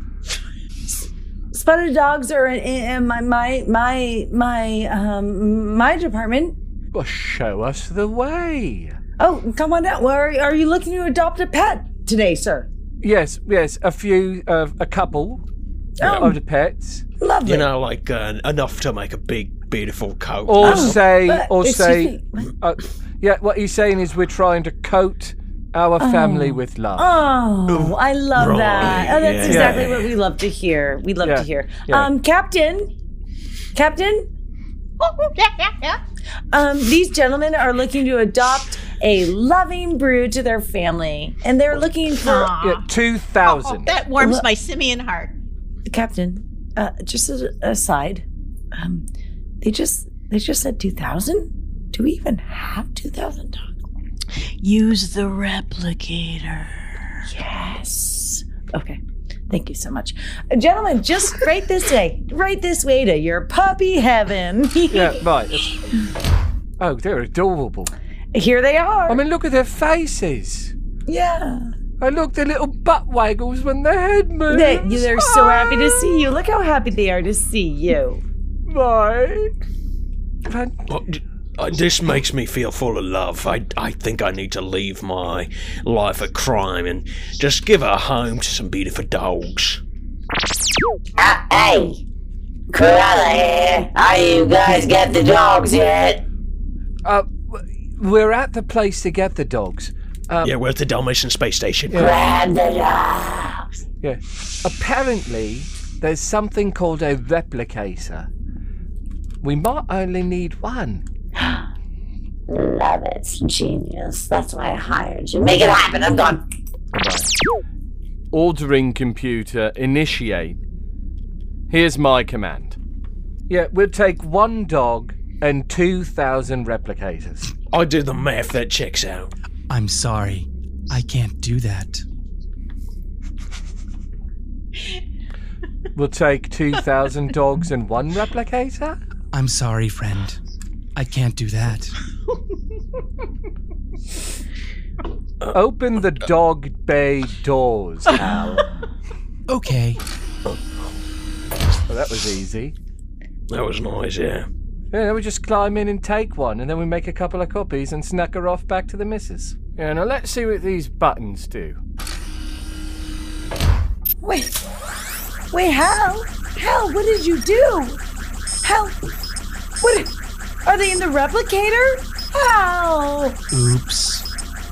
Speaker 19: Spotted dogs are in, in my my my my um my department.
Speaker 18: Well, show us the way.
Speaker 19: Oh, come on down. Well, are, are you looking to adopt a pet today, sir?
Speaker 18: Yes, yes, a few, uh, a couple
Speaker 19: Oh.
Speaker 18: of the pets.
Speaker 19: Lovely.
Speaker 1: You know, like uh, enough to make a big, beautiful coat.
Speaker 18: Or
Speaker 1: Oh.
Speaker 18: say,
Speaker 19: but-
Speaker 18: or
Speaker 19: excuse
Speaker 18: say,
Speaker 19: me.
Speaker 18: uh, yeah. What he's saying is we're trying to coat our family with love.
Speaker 19: Oh, I love
Speaker 18: Right,
Speaker 19: that. Oh, that's
Speaker 18: yeah.
Speaker 19: exactly
Speaker 18: Yeah.
Speaker 19: what we love to hear. We love
Speaker 18: Yeah,
Speaker 19: to hear.
Speaker 18: yeah.
Speaker 19: Um, Captain, Captain,
Speaker 9: Yeah, yeah, yeah.
Speaker 19: um, these gentlemen are looking to adopt a loving brood to their family, and they're looking for
Speaker 9: Aw.
Speaker 18: Yeah, two thousand.
Speaker 9: That warms
Speaker 19: Well-
Speaker 9: my simian heart.
Speaker 19: Captain. Uh, just as an aside, um, they just they just said two thousand. Do we even have two thousand dogs?
Speaker 9: Use the replicator.
Speaker 19: Yes. Okay. Thank you so much. Uh, gentlemen, just right this way. Right this way to your puppy heaven.
Speaker 18: Yeah, right. It's- Oh, they're adorable.
Speaker 19: Here they are.
Speaker 18: I mean, look at their faces.
Speaker 19: Yeah.
Speaker 18: And look, the little butt waggles when the head moves.
Speaker 7: They, they're so happy to see you. Look how happy they are to see you.
Speaker 18: Right.
Speaker 1: Oh, d- uh, this makes me feel full of love. I, I think I need to leave my life of crime and just give a home to some beautiful dogs.
Speaker 19: Uh, hey! Cruella here. Are you guys get the dogs yet?
Speaker 18: Uh, we're at the place to get the dogs. Um,
Speaker 1: yeah, we're at the Dalmatian space station.
Speaker 19: Grab the dogs.
Speaker 18: Yeah. Apparently, there's something called a replicator. We might only need one.
Speaker 19: Love it. Genius. That's why I hired you. Make it happen. I'm gone.
Speaker 18: Right. Ordering computer, initiate. Here's my command. Yeah, we'll take one dog and two thousand replicators.
Speaker 1: I did the math, that checks out.
Speaker 6: I'm sorry. I can't do that.
Speaker 18: We'll take two thousand dogs and one replicator?
Speaker 6: I'm sorry, friend. I can't do that.
Speaker 18: Open the dog bay doors, Hal.
Speaker 6: Okay.
Speaker 18: Well, that was easy.
Speaker 1: That was nice, yeah.
Speaker 18: Yeah, then we just climb in and take one, and then we make a couple of copies and snack her off back to the missus. Yeah, now let's see what these buttons do.
Speaker 7: Wait. Wait, Hal? Hal, what did you do? Hal, what? Are they in the replicator? Hal!
Speaker 6: Oops.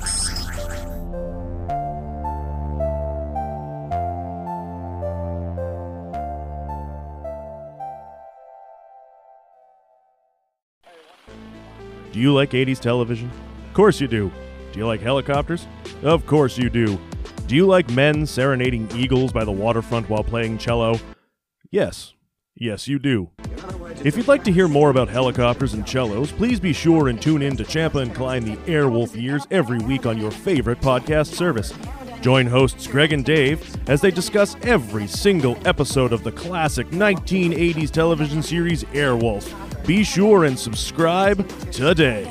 Speaker 3: Do you like eighties television? Of course you do. Do you like helicopters? Of course you do. Do you like men serenading eagles by the waterfront while playing cello? Yes. Yes, you do. If you'd like to hear more about helicopters and cellos, please be sure and tune in to Champa and Klein the Airwolf Years every week on your favorite podcast service. Join hosts Greg and Dave as they discuss every single episode of the classic nineteen eighties television series Airwolf. Be sure and subscribe today.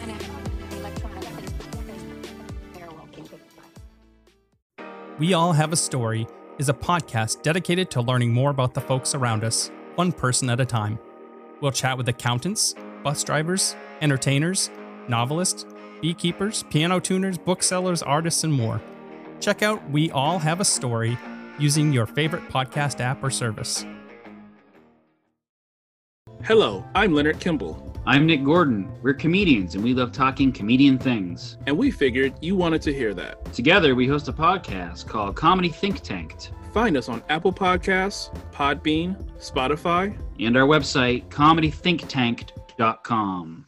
Speaker 6: We All Have a Story is a podcast dedicated to learning more about the folks around us, one person at a time. We'll chat with accountants, bus drivers, entertainers, novelists, beekeepers, piano tuners, booksellers, artists, and more. Check out We All Have a Story using your favorite podcast app or service.
Speaker 13: Hello, I'm Leonard Kimball.
Speaker 23: I'm Nick Gordon. We're comedians and we love talking comedian things.
Speaker 13: And we figured you wanted to hear that.
Speaker 23: Together, we host a podcast called Comedy Think Tanked.
Speaker 13: Find us on Apple Podcasts, Podbean, Spotify,
Speaker 23: and our website, comedy think tanked dot com.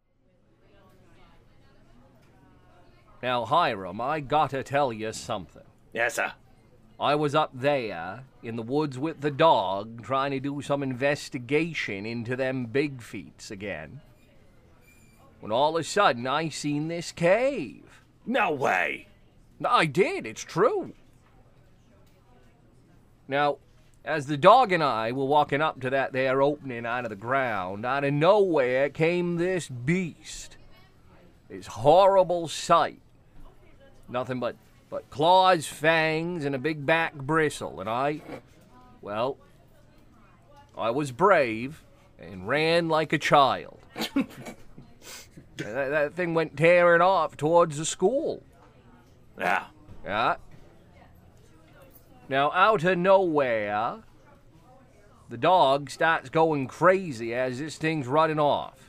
Speaker 18: Now, Hiram, I gotta tell you something.
Speaker 10: Yes, sir.
Speaker 18: I was up there in the woods with the dog trying to do some investigation into them big feets again. When all of a sudden I seen this cave.
Speaker 10: No way.
Speaker 18: I did, it's true. Now, as the dog and I were walking up to that there opening out of the ground, out of nowhere came this beast. This horrible sight. Nothing but, but claws, fangs, and a big back bristle. And I, well, I was brave and ran like a child. that, that thing went tearing off towards the school.
Speaker 10: Yeah.
Speaker 18: Yeah. Now, out of nowhere, the dog starts going crazy as this thing's running off.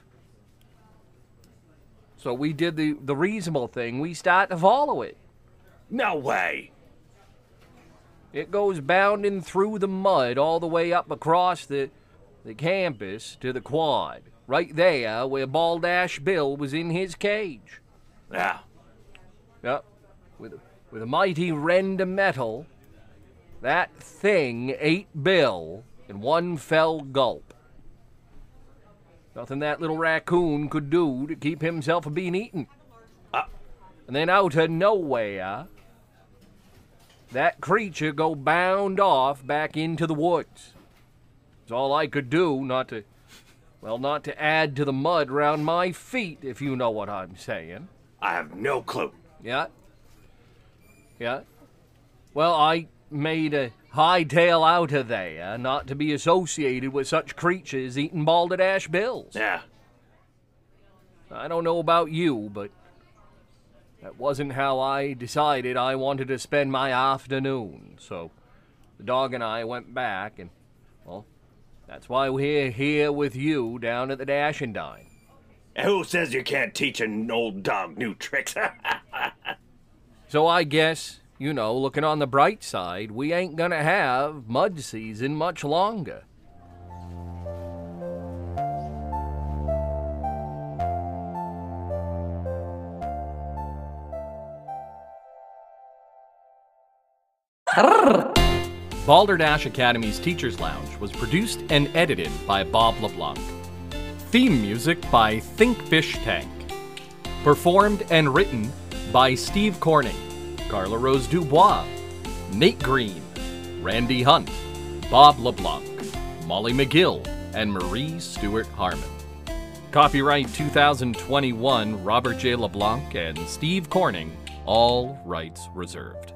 Speaker 18: So we did the, the reasonable thing. We start to follow it.
Speaker 10: No way.
Speaker 18: It goes bounding through the mud all the way up across the, the campus to the quad. Right there where Baldash Bill was in his cage.
Speaker 10: Yeah.
Speaker 18: Yep. With, with a mighty rend of metal, that thing ate Bill in one fell gulp. Nothing that little raccoon could do to keep himself from being eaten. Uh, and then out of nowhere, that creature go bound off back into the woods. It's all I could do not to, well, not to add to the mud around my feet, if you know what I'm saying.
Speaker 10: I have no clue.
Speaker 18: Yeah. Yeah. Well, I made a hightail out of there not to be associated with such creatures eating balderdash bills.
Speaker 10: Yeah.
Speaker 18: I don't know about you, but that wasn't how I decided I wanted to spend my afternoon. So the dog and I went back, and, well, that's why we're here with you down at the Dash and Dine.
Speaker 10: Who says you can't teach an old dog new tricks?
Speaker 18: So I guess, you know, looking on the bright side, we ain't gonna have mud season much longer.
Speaker 2: Balderdash Academy's Teachers Lounge was produced and edited by Bob LeBlanc. Theme music by Think Fish Tank. Performed and written by Steve Corning, Carla Rose Dubois, Nate Green, Randy Hunt, Bob LeBlanc, Molly McGill, and Marie Stewart Harmon. Copyright two thousand twenty-one, Robert J. LeBlanc and Steve Corning, all rights reserved.